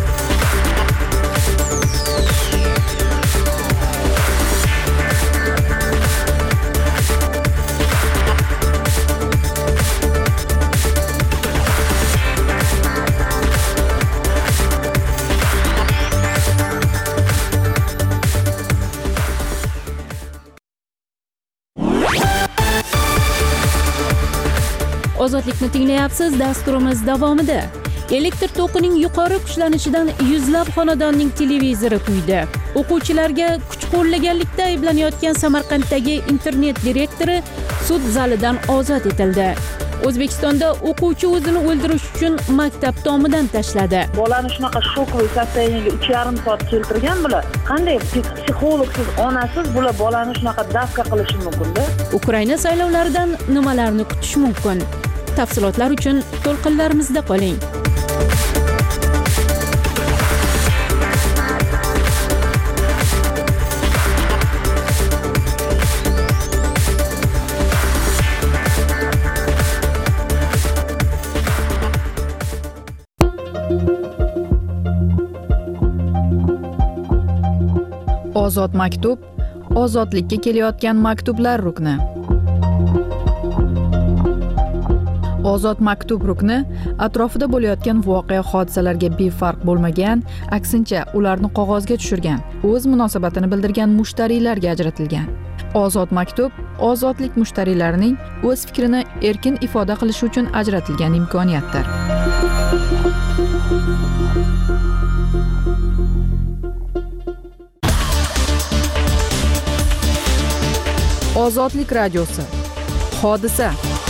Ozodlikni tinglayapsiz. Dasturimiz davomida elektr tokining yuqori kuchlanishidan yuzlab xonadonning televizori kuydi. O'quvchilarga kuch qo'llaganlikda ayblanayotgan Samarqanddagi internet direktori sud zalidan ozod etildi. O'zbekistonda o'quvchi o'zini o'ldirish uchun maktab tomidan tashladi. Bolani shunaqa shokli sostoyaniga 3,5 soat keltirgan bular. Qanday psixologsiz, onasiz bular bolani shunaqa dafqa qilishi mumkin-da? Ukraina saylovlaridan nimalarni kutish mumkin? Tafsilotlar uchun to'lqinlarimizda qoling. Ozod maktub, ozodlikka kelayotgan maktublar rukni. Ozod maktub rukni atrofida bo'layotgan voqea hodisalarga befarq bo'lmagan, aksincha ularni qog'ozga tushirgan, o'z munosabatini bildirgan mushtariylarga ajratilgan. Ozod maktub ozodlik mushtariylarining o'z fikrini erkin ifoda qilishi uchun ajratilgan imkoniyatdir. Ozodlik radiosi. Hodisa.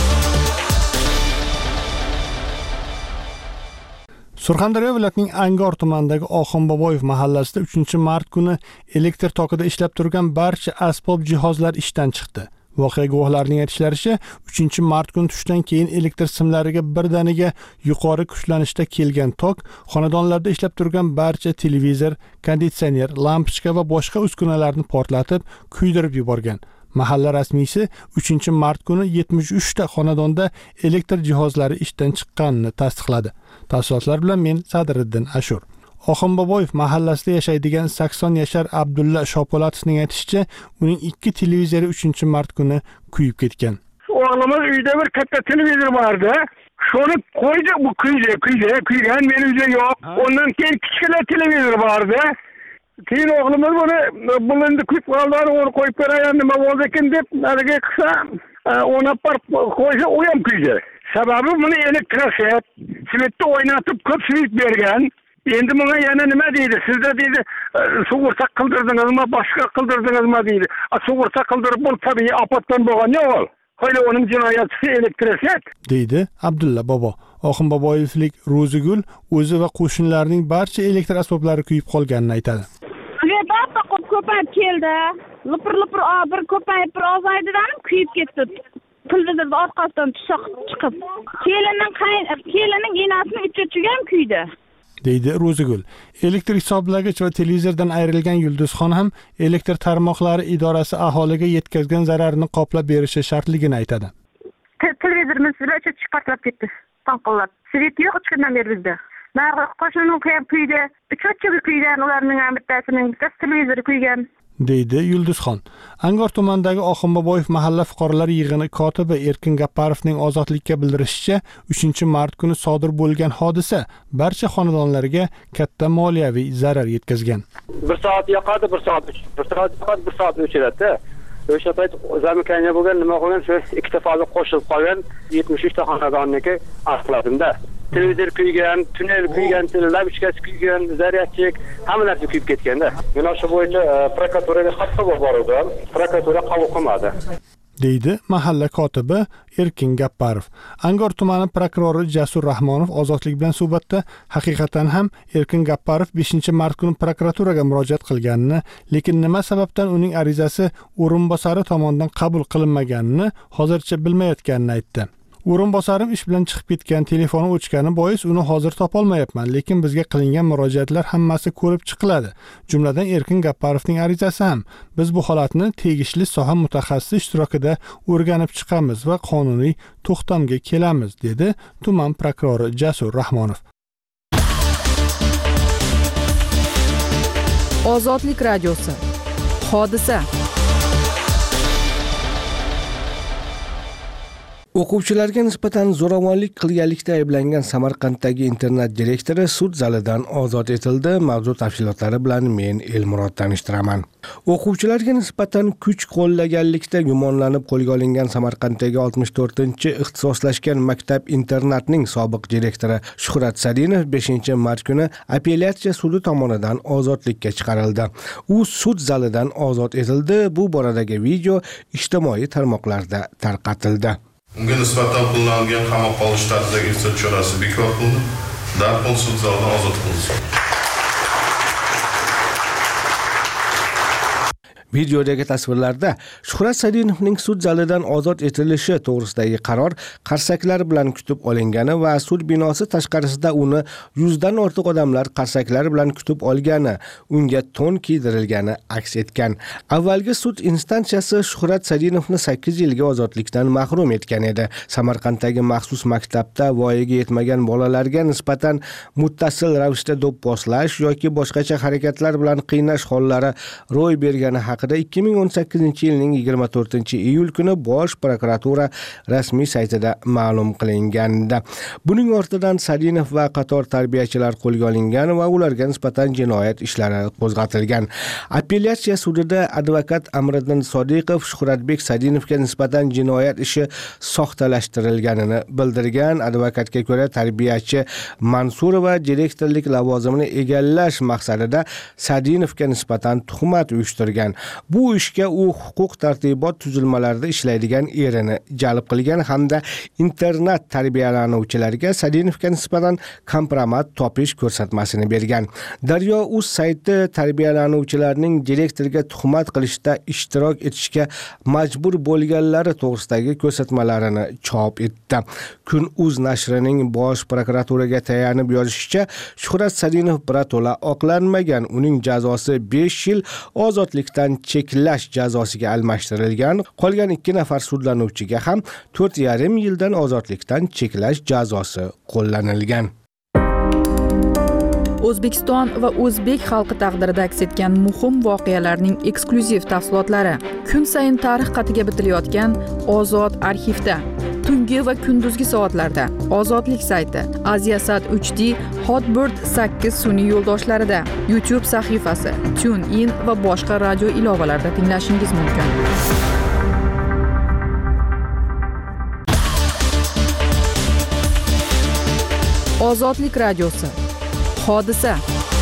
Surxondaryo viloyatining Angor tumanidagi Oxunboboyev mahallasida 3-mart kuni elektr tokida ishlab turgan barcha asbob jihozlar ishdan chiqdi. Voqea guvohlarining aytishlaricha, 3-mart kuni tushdan keyin elektr simlariga birdaniga yuqori kuchlanishda kelgan tok xonadonlarda ishlab turgan barcha televizor, konditsioner, lampochka va boshqa uskunalarni portlatib, kuydirib yuborgan. Mahalla rasmiysi 3-mart kuni 73 ta xonadonda elektr jihozlari ishdan chiqqanini tasdiqladi. Tafsilotlar bilan men Sadriddin Ashur. Oxunboboyev mahallasida yashaydigan 80 yashar Abdulla Shopolatovning aytishicha, uning 2 televizori 3-mart kuni kuyib ketgan. O'g'limiz uyda bir katta televizor bordi. Shuni qo'ydi, bu kuygan, men uyda yo'q. Ondan keyin kichkina televizor bordi. Keyin o'g'limiz buni endi kuyib qoldi, uni qo'yib beraman, nima bo'ldi ekan deb nariga qilsa, ona par qo'ysa u ham kuydi. Sababi buni elektroset, svetni o'ynatib ko'p svet bergan. Endi bunga yana nima deydi? Sizda deydi, sug'urta qildirdingizmi, boshqa qildirdingizmi deydi. Sug'urta qildirib bu tabiiy ofatdan bo'lgan yo'q. Qo'yli uning jinoyatchisi elektroset deydi Abdulla bobo. Oxunboboyevlik Ro'zigul o'zi va qo'shnilarining barcha elektr asboblari kuyib qolganini aytadi. Ko'payib keldi. Lipir bir ko'payib bir ozaydidan kuyib ketdi. Televizorning orqasidan tushaq chiqib. Kelining enasini ichiga ham kuydi. deydi Ro'zigul. Elektr hisoblagich va televizordan ayrilgan Yulduzxon ham elektr tarmoqlari idorasi aholiga yetkazgan zararni qoplab berishi shartligini aytadi. Televizorimiz chiqarib ketdi. Tanqillab. Svet yo'q 3 kundan beri bizda. Narga qo'shnining qo'yib kuydi. 3 kuygan, ularning bittasining televizori kuygan. deydi Yulduzxon. Angor tumanidagi Oxunboboyev mahalla fuqarolar yig'ini kotibi Erkin Gapparovning ozodlikka bildirishicha, 3-mart kuni sodir bo'lgan hodisa barcha xonadonlarga katta moliyaviy zarar yetkazgan. 1 soat yoqadi, 1 soat o'chiradi. O'sha payt zamikanya bo'lgan, nima qilgan, shu ikkita faza qo'shilib qolgan 73 ta xonadonniki aniqladim-da. Televizor kuygan, tunnel kuygan, lampochkasi kuygan, zaryadchik, hamma narsa kuyib ketganda. Men o'sha bo'yicha prokuraturaga xat yubordim. Prokuratura qabul qilmadi. deydi mahalla kotibi Erkin Gapparov. Angor tumani prokurori Jasur Rahmonov ozodlik bilan suhbatda haqiqatan ham Erkin Gapparov 5-mart kuni prokuraturaga murojaat qilganini, lekin nima sababdan uning arizasi o'rinbosari tomonidan qabul qilinmaganini hozircha bilmayotganini aytdi. O'rinbosarim ish bilan chiqib ketgan, telefoni o'chgani bois uni hozir topolmayapman, lekin bizga qilingan murojaatlar hammasi ko'rib chiqiladi. Jumladan Erkin Gapparovning arizasi ham. Biz bu holatni tegishli soha mutaxassisi ishtirokida o'rganib chiqamiz va qonuniy to'xtamga kelamiz, dedi tuman prokurori Jasur Rahmonov. Ozodlik radiosi. Hodisa. O'quvchilarga nisbatan zo'ravonlik qilganlikda ayblangan Samarqanddagi internat direktori sud zalidan ozod etildi. Mavzu tafsilotlari bilan men Elmurod tanishtiraman. O'quvchilarga nisbatan kuch qo'llaganlikda gumonlanib qo'lga olingan Samarqanddagi 64-ixtisoslashgan maktab internatning sobiq direktori Shuhrat Sadinov 5-mart kuni apellyatsiya sudi tomonidan ozodlikka chiqarildi. U sud zalidan ozod etildi. Bu boradagi video ijtimoiy tarmoqlarda tarqatildi. Unga nisbatan qo'llanilgan qamoqqa olish tarzidagi ehtiyot chorasi bekor qilindi. Darhol sud zalidan ozod qilindi. Videodagi tasvirlarda Shuhrat Sadinovning sud zalidan ozod etilishi to'g'risidagi qaror qarsaklar bilan kutib olingani va sud binosi tashqarisida uni 100 dan ortiq odamlar qarsaklar bilan kutib olgani, unga to'n kiydirilgani aks etgan. Avvalgi sud instansiyasi Shuhrat Sadinovni 8 yilga ozodlikdan mahrum etgan edi. Samarqanddagi maxsus maktabda voyaga yetmagan bolalarga nisbatan muttasil ravishda do'pposlash yoki boshqacha harakatlar bilan qiynash hollari ro'y bergani haqida 2018-yilning 24-iyul kuni Bosh prokuratura rasmiy saytida ma'lum qilingandi. Buning ortidan Sadinov va qator tarbiyachilar qo'lga olingan va ularga nisbatan jinoyat ishlari qo'zg'atilgan. Apellyatsiya sudida advokat Amriddin Sodiqov Shuhratbek Sadinovga nisbatan jinoyat ishi soxtalashtirilganini bildirgan. Advokatga ko'ra, tarbiyachi Mansurova direktorlik lavozimini egallash maqsadida Sadinovga nisbatan tuhmat uyushtirgan. Bu ishga u huquq tartibot tuzilmalarida ishlaydigan erini jalb qilgan hamda internat tarbiyalanuvchilariga Sadinovga nisbatan kompromat topish ko'rsatmasini bergan. Daryo.uz sayti tarbiyalanuvchilarning direktorga tuhmat qilishda ishtirok etishga majbur bo'lganlari to'g'risidagi ko'rsatmalarini chop etdi. Kun.uz nashrining Bosh prokuraturaga tayanib yozishicha, Shuhrat Sadinov birato'la oqlanmagan. Uning jazosi 5 yil ozodlikdan cheklash jazosiga almashtirilgan. Qolgan 2 nafar sudlanuvchiga ham 4,5 yildan ozodlikdan cheklash jazosi qo'llanilgan. O'zbekiston va o'zbek xalqi taqdirida aks etgan muhim voqealarning eksklyuziv tafsilotlari kun sayin tarix qatiga bitilayotgan Ozod arxivda. Tungi va kunduzgi soatlarda Ozodlik sayti, Aziasat 3D, Hotbird 8 sun'iy yo'ldoshlarida, YouTube sahifasi, TuneIn va boshqa radio ilovalarida tinglashingiz mumkin. Ozodlik radiosi. Hodisa.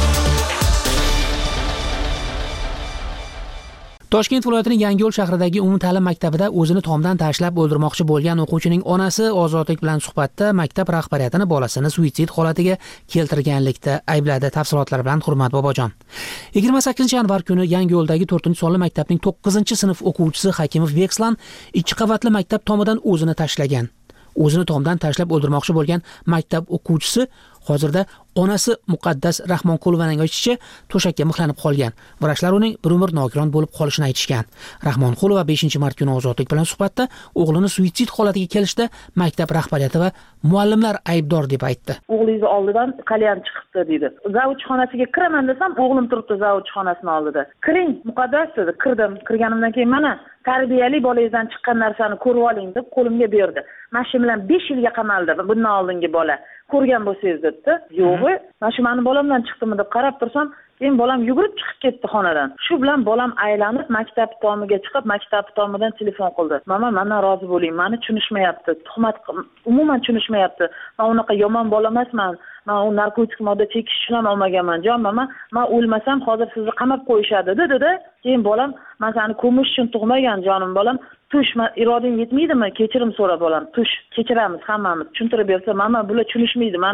Toshkent viloyatining Yangiyo'l shahridagi umumta'lim maktabida o'zini tomdan tashlab o'ldirmoqchi bo'lgan o'quvchining onasi Ozodlik bilan suhbatda maktab rahbariyatini bolasini suitsid holatiga keltirganlikda aybladi. Tafsilotlar bilan Hurmat Bobojon. 28-yanvar kuni Yangiyo'ldagi 4-sonli maktabning 9-sinf o'quvchisi Hakimov Vekslan 2 qavatli maktab tomidan o'zini tashlagan. O'zini tomdan tashlab o'ldirmoqchi bo'lgan maktab o'quvchisi hozirda onasi Muqaddas Rahmonqulovaning aytishicha to'shakka mixlanib qolgan. Vrachlar uning bir umr nogiron bo'lib qolishini aytishgan. Rahmonqulova 5-mart kuni Ozodlik bilan suhbatda o'g'lini suitsid holatiga kelishda maktab rahbariyati va muallimlar aybdor deb aytdi. O'g'lingiz oldidan qalyan chiqibdi dedi. Zavod xonasiga kiraman desam, o'g'lim turibdi zavod xonasini oldida. Kiring, Muqaddas dedi. Kirdim. Kirganimdan keyin mana tarbiyali bolangizdan chiqqan narsani ko'rib oling deb qo'limga berdi. Mana shu bilan 5 yilga qamaldi. Bundan oldingi bola ko'rgan bo'lsangiz debdi. Yo'q, mana shu meni bolamdan chiqdimi deb qarab tursam, keyin bolam yugurib chiqib ketdi xonadan. Shu bilan bolam aylanib maktab tomiga chiqib, maktab tomidan telefon qildi. Mama, mendan rozi bo'ling, meni tushunishmayapti. Tuhmat umuman tushunishmayapti. Men unaqa yomon bola emasman. Men u narkotik modda chekish uchun ham olmaganman. Jon mama, men o'lmasam hozir sizni qamab qo'yishadi dedi-da. Keyin bolam, men seni ko'mish uchun tug'magan jonim bolam. Tush, iroding yetmaydimi? Kechirim so'ra bolam. Tush, kechiramiz hammamiz. Tushuntirib bersa, mama, bular tushunishmaydi. Meni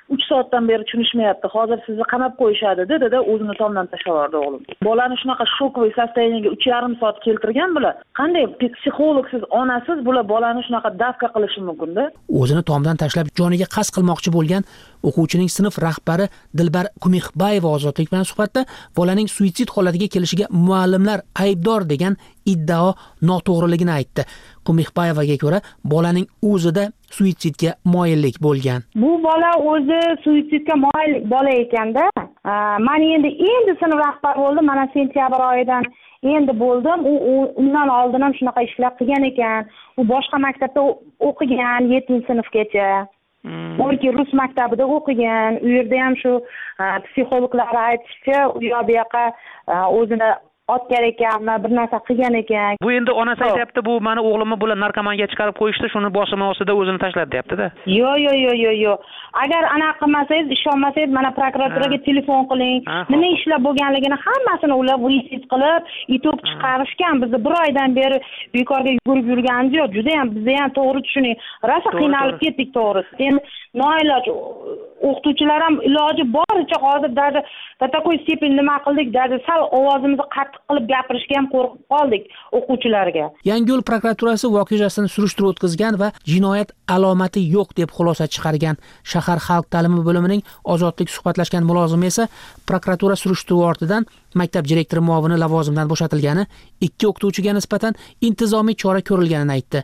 3 soatdan beri tushunishmayapti. Hozir sizni qamab qo'yishadi dedi-da, o'zini tomdan tashlab yubordi o'g'lim. Bolani shunaqa shokovoy состояниеga 3,5 soat keltirgan bular. Qanday psixologsiz, onasiz bular bolani shunaqa davka qilishi mumkin-da? O'zini tomdan tashlab joniga qasd qilmoqchi bo'lgan o'quvchining sinf rahbari Dilbar Kumixbayeva Ozodlik bilan suhbatda bolaning suitsid holatiga kelishiga muallimlar aybdor degan iddao noto'g'riligini aytdi. Kumixbayevaga ko'ra, bolaning o'zida suitsidga moyillik bo'lgan. Bu bola o'zi suitsidga moyil bola ekanda, men endi sinf rahbari bo'ldim, mana sentyabr oyidan endi bo'ldim. Undan oldin ham shunaqa ishlar qilgan ekan. U boshqa maktabda o'qigan 7-sinfgacha. O'rki rus maktabida o'qigan. U yerda ham shu psixologlar aytishicha, u yoqqa o'zini otgan ekanmi, bir narsa qilgan ekan. Bu endi onasi aytayapti, bu meni o'g'limni bular narkomanga chiqarib qo'yishdi, shuni boshim ostida o'zini tashladi deyapti-da. Yo'q. Agar anaqa qilmasangiz, ishonmasangiz, mana prokuraturaga telefon qiling. Nima ishlar bo'lganligini hammasini ular vyissit qilib, YouTube chiqarishgan. Biz bir oydan beri bekorga yugurib yurganimiz yo'q. Juda ham bizni ham to'g'ri tushuning. Rosa qiynalib ketdik to'g'risi. Endi noiloj o'qituvchilar ham iloji boricha hozir даже до такой степени nima qildik, даже sal ovozimizni qattiq qilib gapirishga ham qo'rqib qoldik o'quvchilarga. Yangiyo'l prokuraturasi voqea yuzasidan surishtiruv o'tkazgan va jinoyat alomati yo'q deb xulosa chiqargan. Shahar xalq ta'limi bo'limining Ozodlik suhbatlashgan mulozimi esa prokuratura surishtiruvi ortidan maktab direktori muovini lavozimidan bo'shatilgani, 2 o'qituvchiga nisbatan intizomiy chora ko'rilganini aytdi.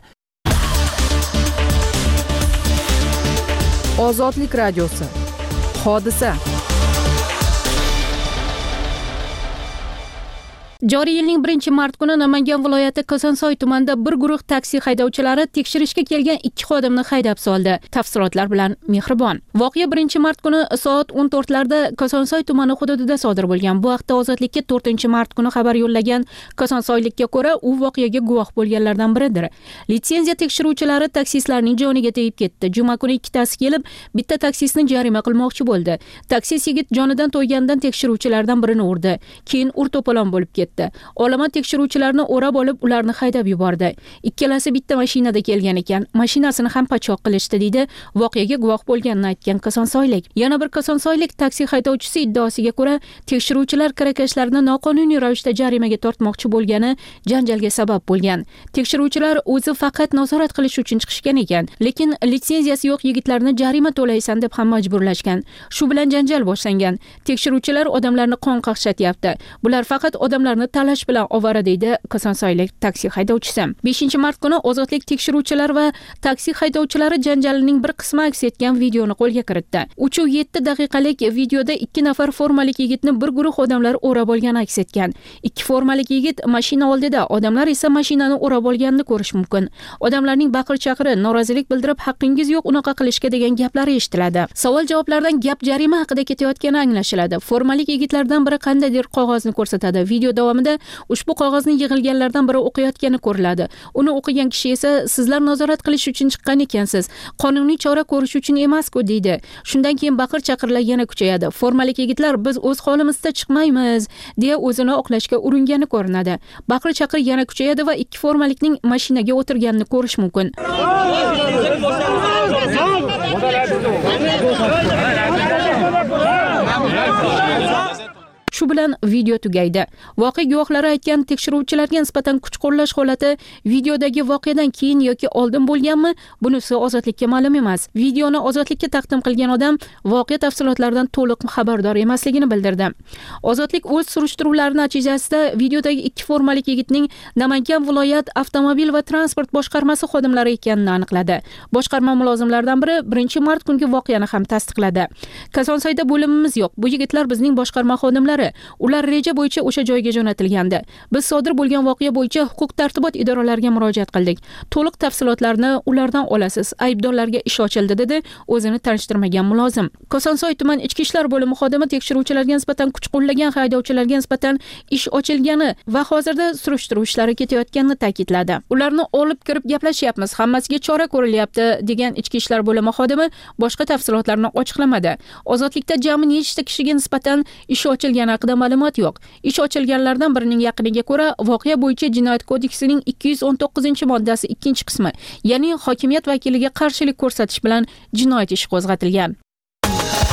Ozodlik radiosi. Hodisa. Joriy yilning 1-mart kuni Namangan viloyati Kosonsoy tumanida bir guruh taksi haydovchilari tekshirishga kelgan 2 xodimni haydab soldi. Tafsilotlar bilan Mehribon. Voqea 1-mart kuni soat 14larda Kosonsoy tumani hududida sodir bo'lgan. Bu haqda Ozodlikka 4-mart kuni xabar yo'llagan Kosonsoylikka ko'ra, u voqeaga guvoh bo'lganlardan biridir. Litsenziya tekshiruvchilari taksistlarning joniga tegib ketdi. Juma kuni ikkitasi kelib, bitta taksistni jarima qilmoqchi bo'ldi. Taksist yigit jonidan to'ygandan tekshiruvchilardan birini urdi. Keyin ur-to'polon bo'lib ketdi. Olomon tekshiruvchilarni o'rab olib, ularni haydab yubordi. Ikkalasi bitta mashinada kelgan ekan. Mashinasini ham pachoq qilishdi deydi voqeaga guvoh bo'lganini aytgan Kosonsoylik. Yana bir Kosonsoylik taksi haydovchisi iddaosiga ko'ra, tekshiruvchilar kirakashlarni noqonuniy ravishda jarimaga tortmoqchi bo'lgani janjalga sabab bo'lgan. Tekshiruvchilar o'zi faqat nazorat qilish uchun chiqishgan ekan, lekin litsenziyasi yo'q yigitlarni jarima to'laysan deb ham majburlashgan. Shu bilan janjal boshlangan. Tekshiruvchilar odamlarni qon qaqshatyapti. Bular faqat odamlarni talash bilan ovora deydi Kosonsoylik taksi haydovchisi. 5-mart kuni Ozodlik tekshiruvchilar va taksi haydovchilari janjalining bir qismi aks etgan videoni qo'lga kiritdi. 3-7 daqiqalik videoda 2 nafar formalik yigitni bir guruh odamlar o'rab olgani aks etgan. 2 formalik yigit mashina oldida, odamlar esa mashinani o'rab olganini ko'rish mumkin. Odamlarning baqir-chaqiri, norozilik bildirib, haqqingiz yo'q unaqa qilishga degan gaplari eshitiladi. Savol-javoblardan gap jarima haqida ketayotgani anglashiladi. Formalik yigitlardan biri qandaydir qog'ozni ko'rsatadi. Video davomida ushbu qog'ozni yig'ilganlardan biri o'qiyotgani ko'riladi. Uni o'qigan kishi esa sizlar nazorat qilish uchun chiqqan ekansiz, qonuniy chora ko'rish uchun emas-ku deydi. Shundan keyin baqir-chaqirlar yana kuchayadi. Formalik yigitlar biz o'z holimizda chiqmaymiz deya o'zini oqlashga uringani ko'rinadi. Baqir-chaqir yana kuchayadi va 2 formalikning mashinaga o'tirganini ko'rish mumkin. Shu bilan video tugaydi. Voqea guvohlari aytgan tekshiruvchilarga nisbatan kuch qo'llash holati videodagi voqeadan keyin yoki oldin bo'lganmi, bunisi Ozodlikka ma'lum emas. Videoni Ozodlikka taqdim qilgan odam voqea tafsilotlaridan to'liq xabardor emasligini bildirdi. Ozodlik o'z surishtiruvlari natijasida videodagi 2 formalik yigitning Namangan viloyat avtomobil va transport boshqarmasi xodimlari ekanini aniqladi. Boshqarma mulozimlaridan biri 1-mart kungi voqeani ham tasdiqladi. Kosonsoyda bo'limimiz yo'q. Bu yigitlar bizning boshqarma xodimlari. Ular reja bo'yicha o'sha joyga jo'natilgandi. Biz sodir bo'lgan voqea bo'yicha huquq-tartibot idoralariga murojaat qildik. To'liq tafsilotlarni ulardan olasiz. Aybdorlarga ish ochildi dedi o'zini tanishtirmagan mulozim. Kosonsoy tuman ichki ishlar bo'limi xodimi tekshiruvchilarga nisbatan kuch qo'llagan haydovchilarga nisbatan ish ochilgani va hozirda surishtiruv ishlari ketayotganini ta'kidladi. Ularni olib kirib gaplashyapmiz, hammasiga chora ko'rilyapti degan ichki ishlar bo'limi xodimi boshqa tafsilotlarni ochiqlamadi. Ozodlikda jami nechta kishiga nisbatan ish ochilgani haqida ma'lumot yo'q. Ish ochilganlardan birining yaqiniga ko'ra, voqea bo'yicha Jinoyat kodeksining 219-moddasi 2-qismi, ya'ni hokimiyat vakiliga qarshilik ko'rsatish bilan jinoyat ishi qo'zg'atilgan.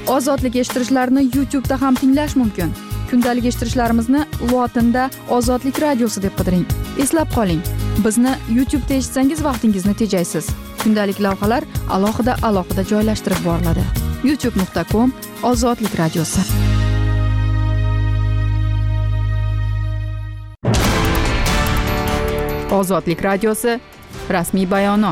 Ozodlik eshittirishlarini YouTube'da ham tinglash mumkin. Kundalik eshittirishlarimizni lotinda Ozodlik radiosi deb qidiring. Eslab qoling, bizni YouTube'da eshitsangiz vaqtingizni tejaysiz. Kundalik lavhalar alohida joylashtirib boriladi. youtube.com/Ozodlik radiosi. Ozodlik radiosi rasmiy bayonot.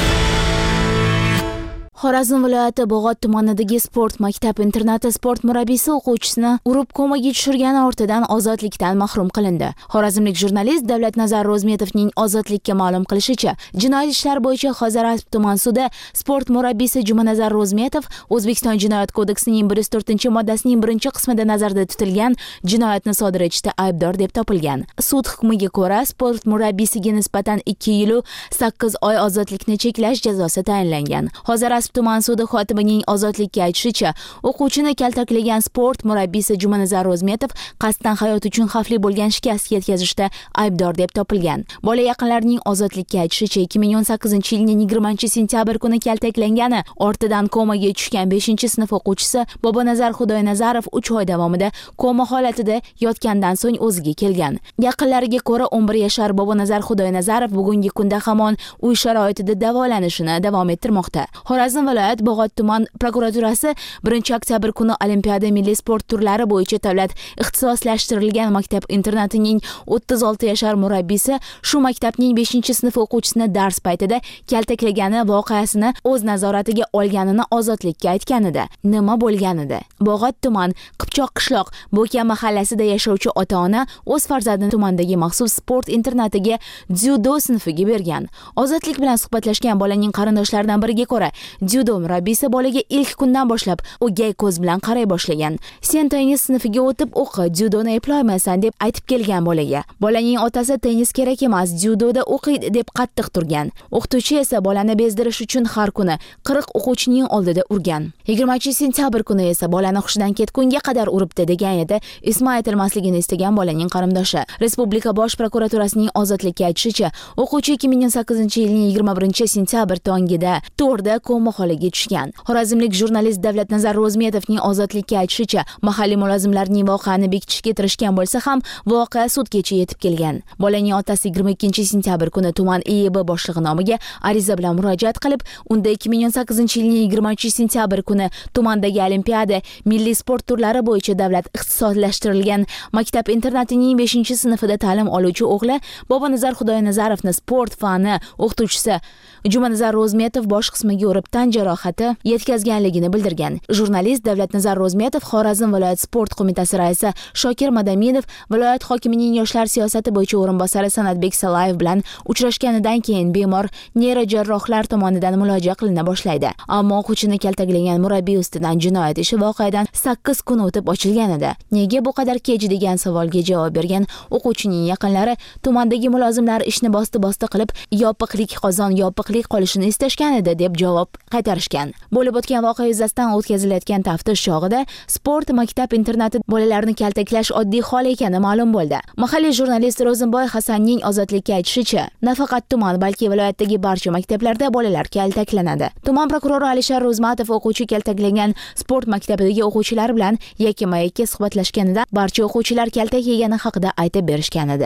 Xorazm viloyati Bog'ot tumanidagi sport maktab-internati sport murabbiysi o'quvchisini urib komaga tushirgani ortidan ozodlikdan mahrum qilindi. Xorazmlik jurnalist Davlatnazar Ro'zmetovning ozodlikka ma'lum qilishicha, jinoyat ishlar bo'yicha Xorazm tuman sudi sport murabbiysi Jumanazar Ro'zmetov O'zbekiston Jinoyat kodeksining 104-moddasining 1-qismida nazarda tutilgan jinoyatni sodir etishda aybdor deb topilgan. Sud hukmiga ko'ra, sport murabbiysiga nisbatan 2 yil 8 oy ozodlikni cheklash jazosi tayinlangan. Hozir tuman sudi xotimining ozodlikka aytishicha, o'quvchini kaltaklagan sport murabbiysi Jumanazar Ro'zmetov qasddan hayot uchun xavfli bo'lgan shikast yetkazishda aybdor deb topilgan. Bola yaqinlarining ozodlikka aytishicha, 2018-yilning 20-sentyabr kuni kaltaklangani ortidan komaga tushgan 5-sinf o'quvchisi Bobonazar Xudoynazarov 3 oy davomida koma holatida yotgandan so'ng o'ziga kelgan. Yaqinlariga ko'ra 11 yashar Bobonazar Xudoynazarov bugungi kunda hamon uy sharoitida davolanishini davom ettirmoqda. Xorazm viloyat Bog'ot tuman prokuraturasi 1-oktyabr kuni Olimpiada milliy sport turlari bo'yicha davlat ixtisoslashtirilgan maktab-internatining 36 yashar murabbiysi shu maktabning 5-sinf o'quvchisini dars paytida kaltaklagani voqeasini o'z nazoratiga olganini ozodlikka aytganida. Nima bo'lganida? Bog'ot tuman Qipchoq qishloq Bo'ka mahallasida yashovchi ota-ona o'z farzandini tumandagi maxsus sport internatiga dzyudo sinfiga bergan. Ozodlik bilan suhbatlashgan bolaning qarindoshlaridan biriga ko'ra, dzyudo murabbiysi bolaga ilk kundan boshlab o'gay ko'z bilan qaray boshlagan. Sen tennis sinfiga o'tib o'qi, dzyudoni eplaymaysan deb aytib kelgan bolaga. Bolaning otasi tennis kerak emas, dzyudoda o'qiydi deb qattiq turgan. O'qituvchi esa bolani bezdirish uchun har kuni 40 o'quvchining oldida urgan. 20-sentyabr kuni esa bolani hushidan ketgunga qadar uribdi degan edi ismi aytilmasligini istagan bolaning qarindoshi. Respublika bosh prokuraturasining ozodlikka aytishicha, o'quvchi 2018-yilning 21-sentyabr tongida to'rda koma holiga tushgan. Xorazmlik jurnalist Davlatnazar Ro'zmetovning ozodlikka aytishicha, mahalliy mulozimlarning voqeani bekitishga tirishgan bo'lsa ham, voqea sudgacha yetib kelgan. Bolaning otasi 22-sentyabr kuni tuman IIB boshlig'i nomiga ariza bilan murojaat qilib, unda 2018-yilning 20-sentyabr kuni tumandagi Olimpiada milliy sport turlari bo'yicha davlat ixtisoslashtirilgan maktab-internatining 5-sinfida ta'lim oluvchi o'g'li Bobonazar Xudoynazarovni sport fani o'qituvchisi Jumanazar Ro'zmetov bosh qismiga urib tan jarohati yetkazganligini bildirgan. Jurnalist Davlatnazar Ro'zmetov Xorazm viloyat sport qo'mitasi raisi Shokir Madaminov viloyat hokimining yoshlar siyosati bo'yicha o'rinbosari Sanatbek Salayev bilan uchrashganidan keyin bemor neyrojarrohlar tomonidan muolaja qilina boshlaydi. Ammo o'quvchini kaltaklagan murabbiy ustidan jinoyat ishi voqeadan 8 kun o'tib ochilgan edi. Nega bu qadar kech degan savolga javob bergan o'quvchining yaqinlari tumandagi mulozimlar ishni bosti qilib, yopiqlik qozon yopiqlik qolishini istashgan edi deb javob qaytarishgan. Bo'lib o'tgan voqea yuzasidan o'tkazilayotgan taftish chog'ida sport maktab-internati bolalarni kaltaklash oddiy hol ekani ma'lum bo'ldi. Mahalliy jurnalist Ro'zimboy Hasanning ozodlikka aytishicha, nafaqat tuman, balki viloyatdagi barcha maktablarda bolalar kaltaklanadi. Tuman prokurori Alisher Ro'zmatov o'quvchi kaltaklagan sport maktabidagi o'quvchilar bilan yakkama-yakka suhbatlashganida barcha o'quvchilar kaltak yegani haqida aytib berishgan edi.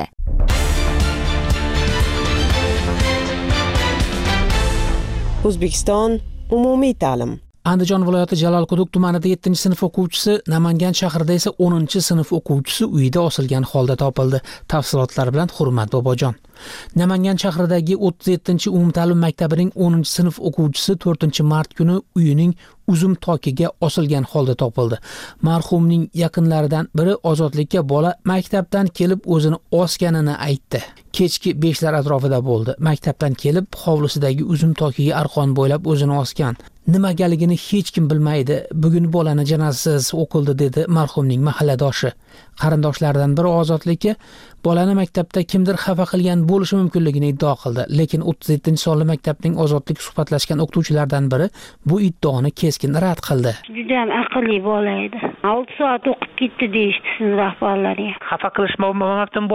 O'zbekiston umumiy ta'lim. Andijon viloyati Jalolquduq tumanida 7-sinf o'quvchisi, Namangan shahrida esa 10-sinf o'quvchisi uyida osilgan holda topildi. Tafsilotlar bilan Hurmat Bobojon. Namangan shahridagi 37-umumta'lim maktabining 10-sinf o'quvchisi 4-mart kuni uyining uzum tokiga osilgan holda topildi. Marhumning yaqinlaridan biri ozodlikka bola maktabdan kelib o'zini osganini aytdi. Kechki 5lar atrofida bo'ldi. Maktabdan kelib hovlisidagi uzum tokiga arqon bo'ylab o'zini osgan. Nimagaligini hech kim bilmaydi. Bugun bolani janozasi o'qildi dedi marhumning mahalladoshi. Qarindoshlaridan biri ozodlikka bolani maktabda kimdir xafa qilgan bo'lishi mumkinligini iddao qildi. Lekin 37-sonli maktabning ozodlik suhbatlashgan o'qituvchilaridan biri bu iddaoni keskin rad qildi. Juda ham aqlli bola edi. 6 soat o'qib ketdi deyishdi sinf rahbarlariga. Xafa qilishmabdimi bolani?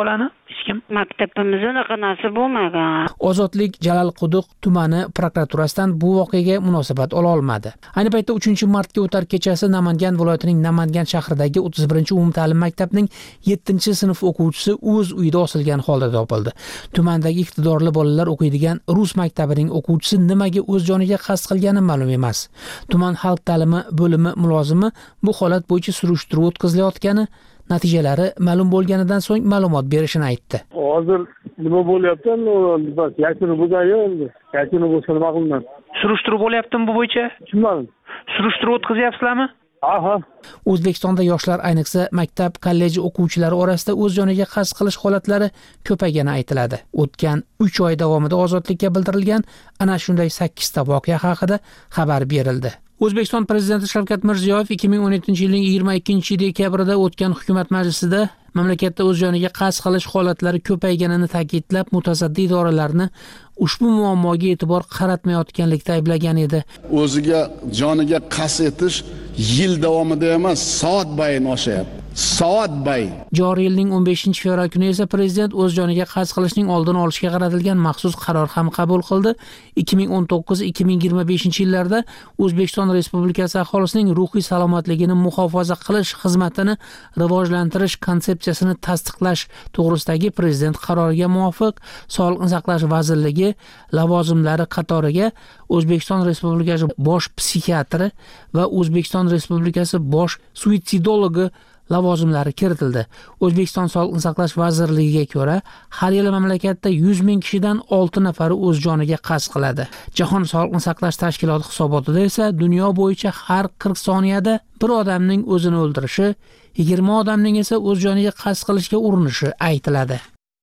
hech kim maktabimiz unaqa narsa bo'lmagan. Ozodlik Jalolquduq tumani prokuraturasidan bu voqeaga munosabat ola olmadi. Ayni paytda 3-martga o'tar kechasi Namangan viloyatining Namangan shahridagi 31-umumta'lim maktabning 7-sinf o'quvchisi o'z uyida osilgan holda topildi. Tumandagi iqtidorli bolalar o'qiydigan rus maktabining o'quvchisi nimaga o'z joniga qasd qilgani ma'lum emas. Tuman xalq ta'limi bo'limi mulozimi bu holat bo'yicha surishtiruv o'tkazilayotgani, natijalari ma'lum bo'lganidan so'ng ma'lumot berishini aytdi. Hozir nima bo'lyapti? Bas yakuni bo'lgan endi. Yakuni bo'lsa nima qilaman? Surishtiruv bo'lyaptimi bu bo'yicha? Tushunmadim. Surishtiruv o'tkazayapsizlarmi? Aha. O'zbekistonda yoshlar, ayniqsa maktab, kollej o'quvchilari orasida o'z joniga qasd qilish holatlari ko'paygani aytiladi. O'tgan 3 oy davomida ozodlikka bildirilgan ana shunday 8 ta voqea haqida xabar berildi. O'zbekiston prezidenti Shavkat Mirziyoyev 2017-yilning 22-dekabrida o'tgan hukumat majlisida mamlakatda o'z joniga qasd qilish holatlari ko'payganini ta'kidlab, mutasaddi idoralarni ushbu muammoga e'tibor qaratmayotganlikda ayblagan edi. O'ziga joniga qasd etish yil davomida emas, soat bayin oshayapti. Soat bayin. Joriy yilning 15-fevral kuni esa prezident o'z joniga qasd qilishning oldini olishga qaratilgan maxsus qaror ham qabul qildi. 2019-2025 yillarda O'zbekiston Respublikasi aholisining ruhiy salomatligini muhofaza qilish xizmatini rivojlantirish konsepsiyasini tasdiqlash to'g'risidagi prezident qaroriga muvofiq Sog'liqni saqlash vazirligi lavozimlari qatoriga O'zbekiston Respublikasi bosh psixiatri va O'zbekiston Respublikasi bosh suitsidologi lavozimlari kiritildi. O'zbekiston Sog'liqni saqlash vazirligiga ko'ra, har yili mamlakatda 100 ming kishidan 6 nafari o'z joniga qasd qiladi. Jahon Sog'liqni saqlash tashkiloti hisobotida esa dunyo bo'yicha har 40 soniyada bir odamning o'zini o'ldirishi, 20 odamning esa o'z joniga qasd qilishga urinishi aytiladi.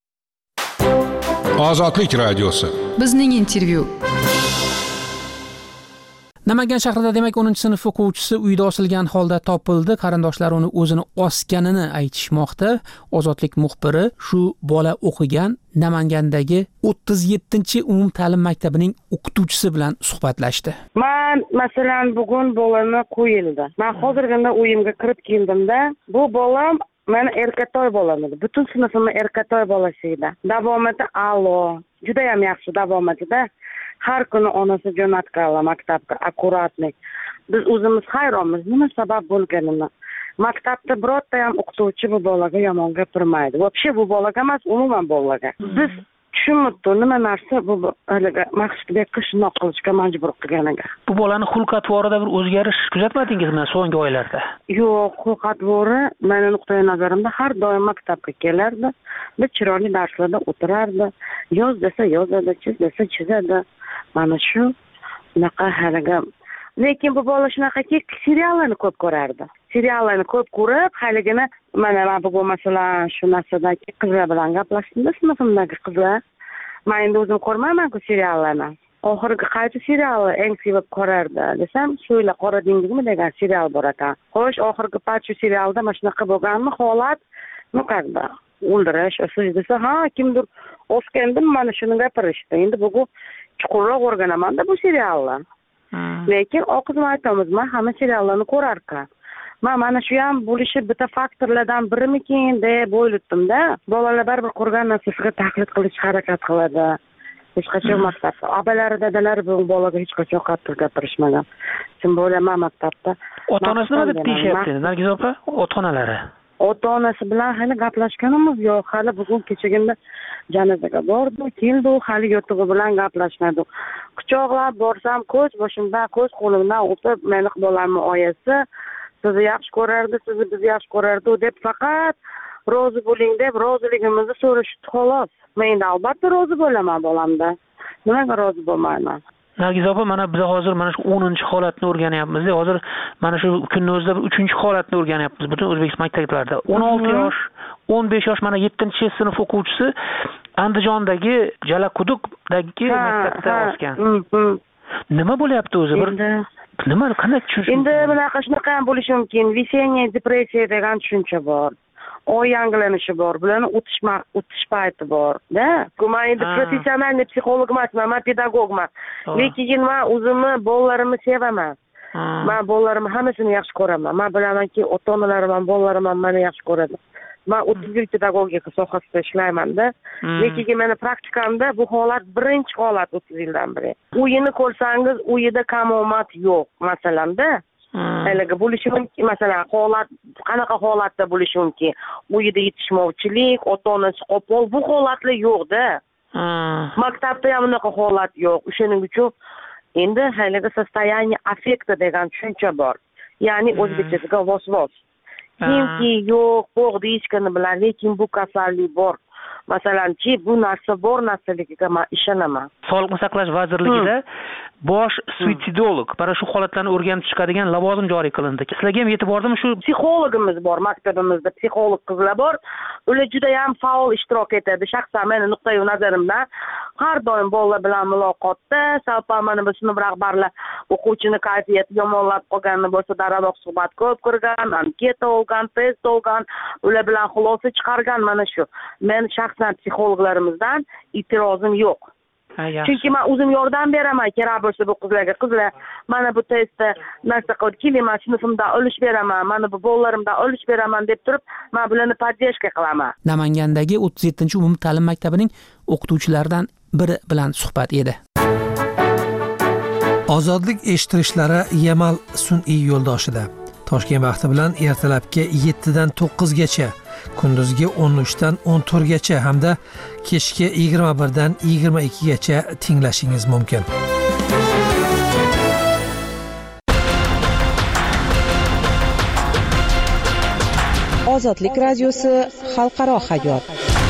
Ozodlik radiosi. Bizning intervyu. Namangan shahrida demak 10-sinf o'quvchisi uyda osilgan holda topildi. Qarindoshlar uni o'zini osganini aytishmoqda. Ozodlik muxbiri shu bola o'qigan Namangandagi 37-umumta'lim maktabining o'qituvchisi bilan suhbatlashdi. Men masalan bugun bolani qo'yildi. Men hozirgina uyimga kirib keldimda, bu bolam meni erkatoy bolam edi. Butun sinfimni erkatoy bolasi edi. Davomati a'lo, juda ham yaxshi davomatida. Har kuni onasi jo'natganlar maktabga akkuratnik. Biz o'zimiz hayronmiz, nima sabab bo'lganini. Maktabda birorta ham o'qituvchi bu bolaga yomon gapirmaydi. Вообще bu bolaga emas, umuman bolaga. Biz tushunmaydi nima narsa bu haliga Maqsudbekka shundoq qilishga majbur qilganiga. Bu bolani xulq-atvorida bir o'zgarish kuzatmadingizmi so'nggi oylarda? Yo'q, xulq-atvori meni nuqtai nazarimda har doim maktabga kelardi. Biz chiroyli darslarda o'tirardi. Yoz desa yozadi, chiz desa chizadi. Mana shu unaqa haliga. Lekin bu bola shunaqaki seriallarni ko'p ko'rardi. Seriallarni ko'p ko'rib, haligini mana bugun masalan shu narsadagi qizlar bilan gaplashdim, sinfimdagi qizlar. Men endi o'zim ko'rmayman-ku seriallarni. Oxirgi qaysi serialni eng sevib ko'rardi desam, shuyla Qora dengizmi degan serial bor ekan. Xo'sh, oxirgi pachu serialda mana shunaqa bo'lganmi holat? Nuqada o'ldirish, o'sish desa, ha, kimdir osgandim, mana shuni gapirishdi. Endi bugun chuqurroq o'rganaman-da bu serialni. Lekin oqizim aytamiz, men hamma seriallarni ko'rarkan. Mana shu ham bo'lishi bitta faktorlardan birimikin deb o'yladim-da. Bolalar baribir ko'rgan narsasiga taqlid qilish harakat qiladi. Hech qachon maktabda abalari, dadalari bu bolaga hech qachon qattiq gapirishmagan. Kim bo'laman maktabda. Ota-onasi nima deb deyishyapti, Nargiz opa? Ota-onalari. Ota-onasi bilan hali gaplashganimiz yo'q. Hali bugun kechagina janozaga bordi, keldi, hali yo'tig'i bilan gaplashmadi. Quchoqlab borsam, ko'z boshimdan, ko'z qo'limdan o'tib, meni bolamni oyasi sizni yaxshi ko'rardi, sizni biz yaxshi ko'rardi deb faqat rozi bo'ling deb roziligimizni so'rashdi xolos. Men endi albatta rozi bo'laman bolamda. Nimaga rozi bo'lmayman? Nargiz opa, mana biz hozir mana shu 10-holatni o'rganyapmiz. Hozir mana shu kunning o'zida 3-holatni o'rganyapmiz butun O'zbekiston maktablarida. 16 yosh, 15 yosh mana 7-sinf o'quvchisi Andijondagi Jalolquduqdagi maktabda o'sgan. Nima bo'lyapti o'zi? Nima, qanday tushunish? Endi bunaqa shunaqa ham bo'lishi mumkin. Весенняя depressiya degan tushuncha bor. Oy yangilanishi bor, bularni o'tish payti bor-da. Men endi professional psixolog emasman, men pedagogman. Lekin men o'zimni bolalarimni sevaman. Men bolalarimni hammasini yaxshi ko'raman. Men bilamanki, ota-onalarim ham bolalarim ham meni yaxshi ko'radi. man 30 yil pedagogika sohasida ishlayman-da. Lekin meni praktikamda bu holat birinchi holat 30 yildan beri. Uyini ko'rsangiz, uyida kamomat yo'q, masalanda. Haliga bo'lishi mumkin, masalan, holat qanaqa holatda bo'lishi mumkin? Uyida yetishmovchilik, ota-onasi qo'pol, bu holatlar yo'q-da. Maktabda ham unaqa holat yo'q. O'shaning uchun endi haliga состояние affekta degan tushuncha bor. Ya'ni o'zbekchasiga vos-vos. Kimki yo'q, bo'g'di ishkani bilan, lekin bu kasallik bor. Masalanchi, bu narsa bor narsaligiga men ishonaman. Sog'liqni saqlash vazirligida bosh suitsidolog, mana shu holatlarni o'rganib chiqadigan lavozim joriy qilindi. Sizlarga ham yetib bordimi shu? Psixologimiz bor, maktabimizda psixolog qizlar bor. Ular juda ham faol ishtirok etadi. Shaxsan meni nuqtai nazarimdan har doim bolalar bilan muloqotda, savpa mana bu sinf rahbarlar o'quvchini kayfiyati yomonlab qolganini bo'lsa, darrov suhbat ko'p qilgan, anketa olgan, test olgan, ular bilan xulosa chiqargan mana shu. Men shaxsan psixologlarimizdan e'tirozim yo'q. Chunki men o'zim yordam beraman, kerak bo'lsa bu qizlarga. Qizlar, mana bu testda narsa qilib keling, men sinfimdan ulush beraman, mana bu bolalarimdan ulush beraman deb turib, men bularni podдержка qilaman. Namangandagi 37-umumiy ta'lim maktabining o'qituvchilaridan biri bilan suhbat edi. Ozodlik eshittirishlari Yamal sun'iy yo'ldoshida. Toshkent vaqti bilan ertalabki 7 dan 9 gacha, kunduzgi 13 dan 14 gacha hamda kechki 21 dan 22 gacha tinglashingiz mumkin. Ozodlik radiosi xalqaro hayot.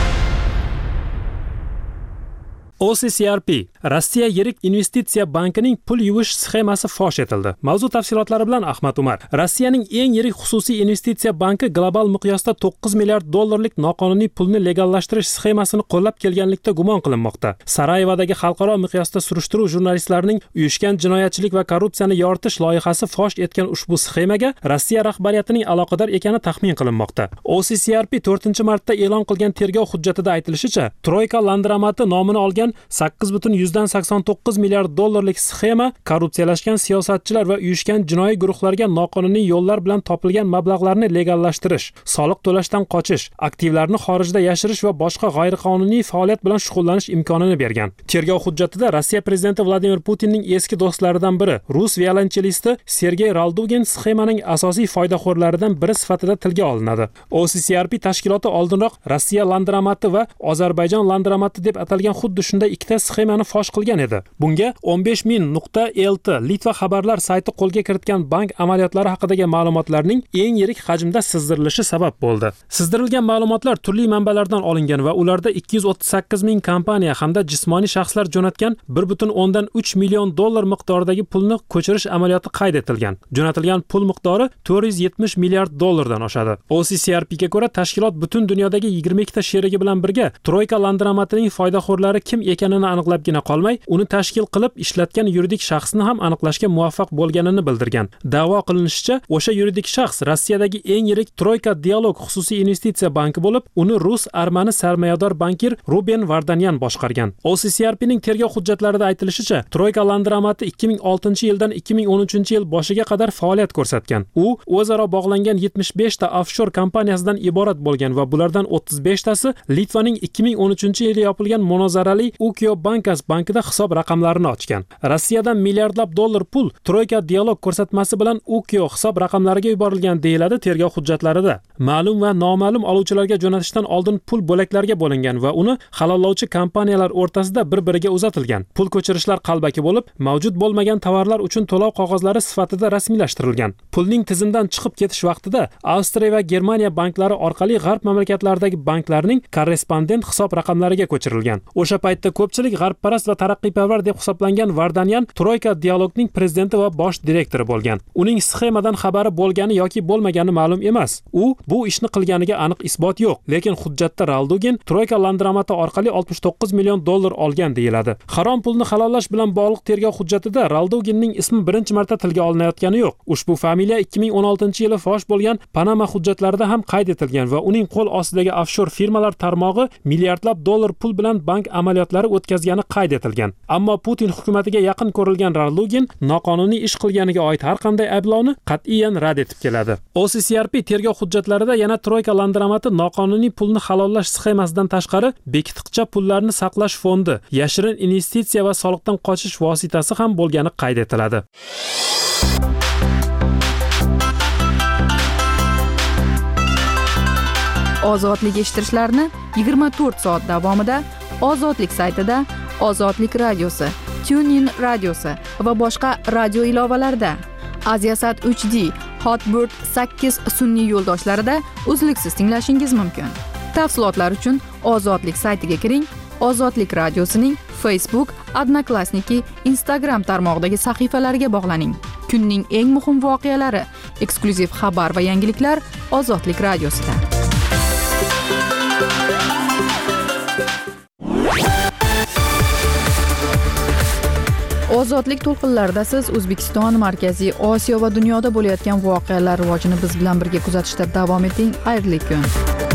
OCCRP Rossiya yirik investitsiya bankining pul yuvish sxemasi fosh etildi. Mavzu tafsilotlari bilan Ahmad Umar. Rossiyaning eng yirik xususiy investitsiya banki global miqyosda 9 milliard dollarlik noqonuniy pulni legallashtirish sxemasini qo'llab kelganlikda gumon qilinmoqda. Sarayevodagi xalqaro miqyosda surishtiruv jurnalistlarining uyushgan jinoyatchilik va korrupsiyani yoritish loyihasi fosh etgan ushbu sxemaga Rossiya rahbariyatining aloqador ekani taxmin qilinmoqda. OCCRP 4-martda e'lon qilgan tergov hujjatida aytilishicha, Troika Landramati nomini olgan 8,89 milliard dollarlik sxema korrupsiyalashgan siyosatchilar va uyushgan jinoiy guruhlarga noqonuniy yo'llar bilan topilgan mablag'larni legallashtirish, soliq to'lashdan qochish, aktivlarni xorijda yashirish va boshqa g'ayriqonuniy faoliyat bilan shug'ullanish imkonini bergan. Tergov hujjatida Rossiya prezidenti Vladimir Putinning eski do'stlaridan biri, rus violonchelisti Sergey Raldugin sxemaning asosiy foydaxo'rlaridan biri sifatida tilga olinadi. OCCRP tashkiloti oldinroq Rossiya Landramati va Ozarbayjon Landramati deb atalgan xuddi shunday ikkita sxemani fosh qilgan edi. Bunga 15.000.lt Litva xabarlar sayti qo'lga kiritgan bank amaliyotlari haqidagi ma'lumotlarning eng yirik hajmda sizdirilishi sabab bo'ldi. Sizdirilgan ma'lumotlar turli manbalardan olingan va ularda 238.000 kompaniya hamda jismoniy shaxslar jo'natgan 1,3 million dollar miqdoridagi pulni ko'chirish amaliyoti qayd etilgan. Jo'natilgan pul miqdori 470 milliard dollardan oshadi. OCCRPga ko'ra, tashkilot butun dunyodagi 22 ta sherigi bilan birga Troika Landramatining foydaxo'rlari kim ekanini aniqlabgina qolmay, uni tashkil qilib ishlatgan yuridik shaxsni ham aniqlashga muvaffaq bo'lganini bildirgan. Da'vo qilinishicha, o'sha yuridik shaxs Rossiyadagi eng yirik Troika Dialog xususiy investitsiya banki bo'lib, uni rus armani sarmoyador bankir Ruben Vardanyan boshqargan. OCCRPning tergov hujjatlarida aytilishicha, Troika Landramati 2006-yildan 2013-yil boshiga qadar faoliyat ko'rsatgan. U o'zaro bog'langan 75 ta offshore kompaniyasidan iborat bo'lgan va bulardan 35 tasi Litvaning 2013-yili yopilgan munozarali Ukio Bankas bankida hisob raqamlarini ochgan. Rossiyadan milliardlab dollar pul Troika Dialog ko'rsatmasi bilan Ukio hisob raqamlariga yuborilgan deyiladi tergov hujjatlarida. Ma'lum va noma'lum oluvchilarga jo'natishdan oldin pul bo'laklarga bo'lingan va uni halollovchi kompaniyalar o'rtasida bir-biriga uzatilgan. Pul ko'chirishlar qalbaki bo'lib, mavjud bo'lmagan tovarlar uchun to'lov qog'ozlari sifatida rasmiylashtirilgan. Pulning tizimdan chiqib ketish vaqtida Avstriya va Germaniya banklari orqali g'arb mamlakatlaridagi banklarning korrespondent hisob raqamlariga ko'chirilgan. O'sha paytda ko'pchilik g'arbparast va taraqqiyparvar deb hisoblangan Vardanyan Troika Dialogning prezidenti va bosh direktori bo'lgan. Uning sxemadan xabari bo'lgani yoki bo'lmagani ma'lum emas. U bu ishni qilganiga aniq isbot yo'q, lekin hujjatda Raldugin Troika Landramati orqali 69 million dollar olgan deyiladi. Harom pulni halollash bilan bog'liq tergov hujjatida Ralduginning ismi birinchi marta tilga olinayotgani yo'q. Ushbu familiya 2016-yili fosh bo'lgan Panama hujjatlarida ham qayd etilgan va uning qo'l ostidagi offshore firmalar tarmog'i milliardlab dollar pul bilan bank amaliyotlari tashabbuslar o'tkazgani qayd etilgan. Ammo Putin hukumatiga yaqin ko'rilgan Ralugin noqonuniy ish qilganiga oid har qanday ayblovni qat'iyan rad etib keladi. OCCRP tergov hujjatlarida yana Troika landramati noqonuniy pulni halollash sxemasidan tashqari bekitqicha pullarni saqlash fondi, yashirin investitsiya va soliqdan qochish vositasi ham bo'lgani qayd etiladi. Ozodlik eshittirishlarni 24 soat davomida Ozodlik saytida, Ozodlik radiosi, TuneIn radiosi va boshqa radio ilovalarida, Aziasat 3D, Hotbird 8 sun'iy yo'ldoshlarida uzluksiz tinglashingiz mumkin. Tafsilotlar uchun Ozodlik saytiga kiring. Ozodlik radiosining Facebook, Odnoklassniki, Instagram tarmog'idagi sahifalariga bog'laning. Kunning eng muhim voqealari, eksklyuziv xabar va yangiliklar Ozodlik radiosida. Ozodlik to'lqinlarida siz O'zbekiston, Markaziy Osiyo va dunyoda bo'layotgan voqealar rivojini biz bilan birga kuzatishda davom eting. Xayrli kun.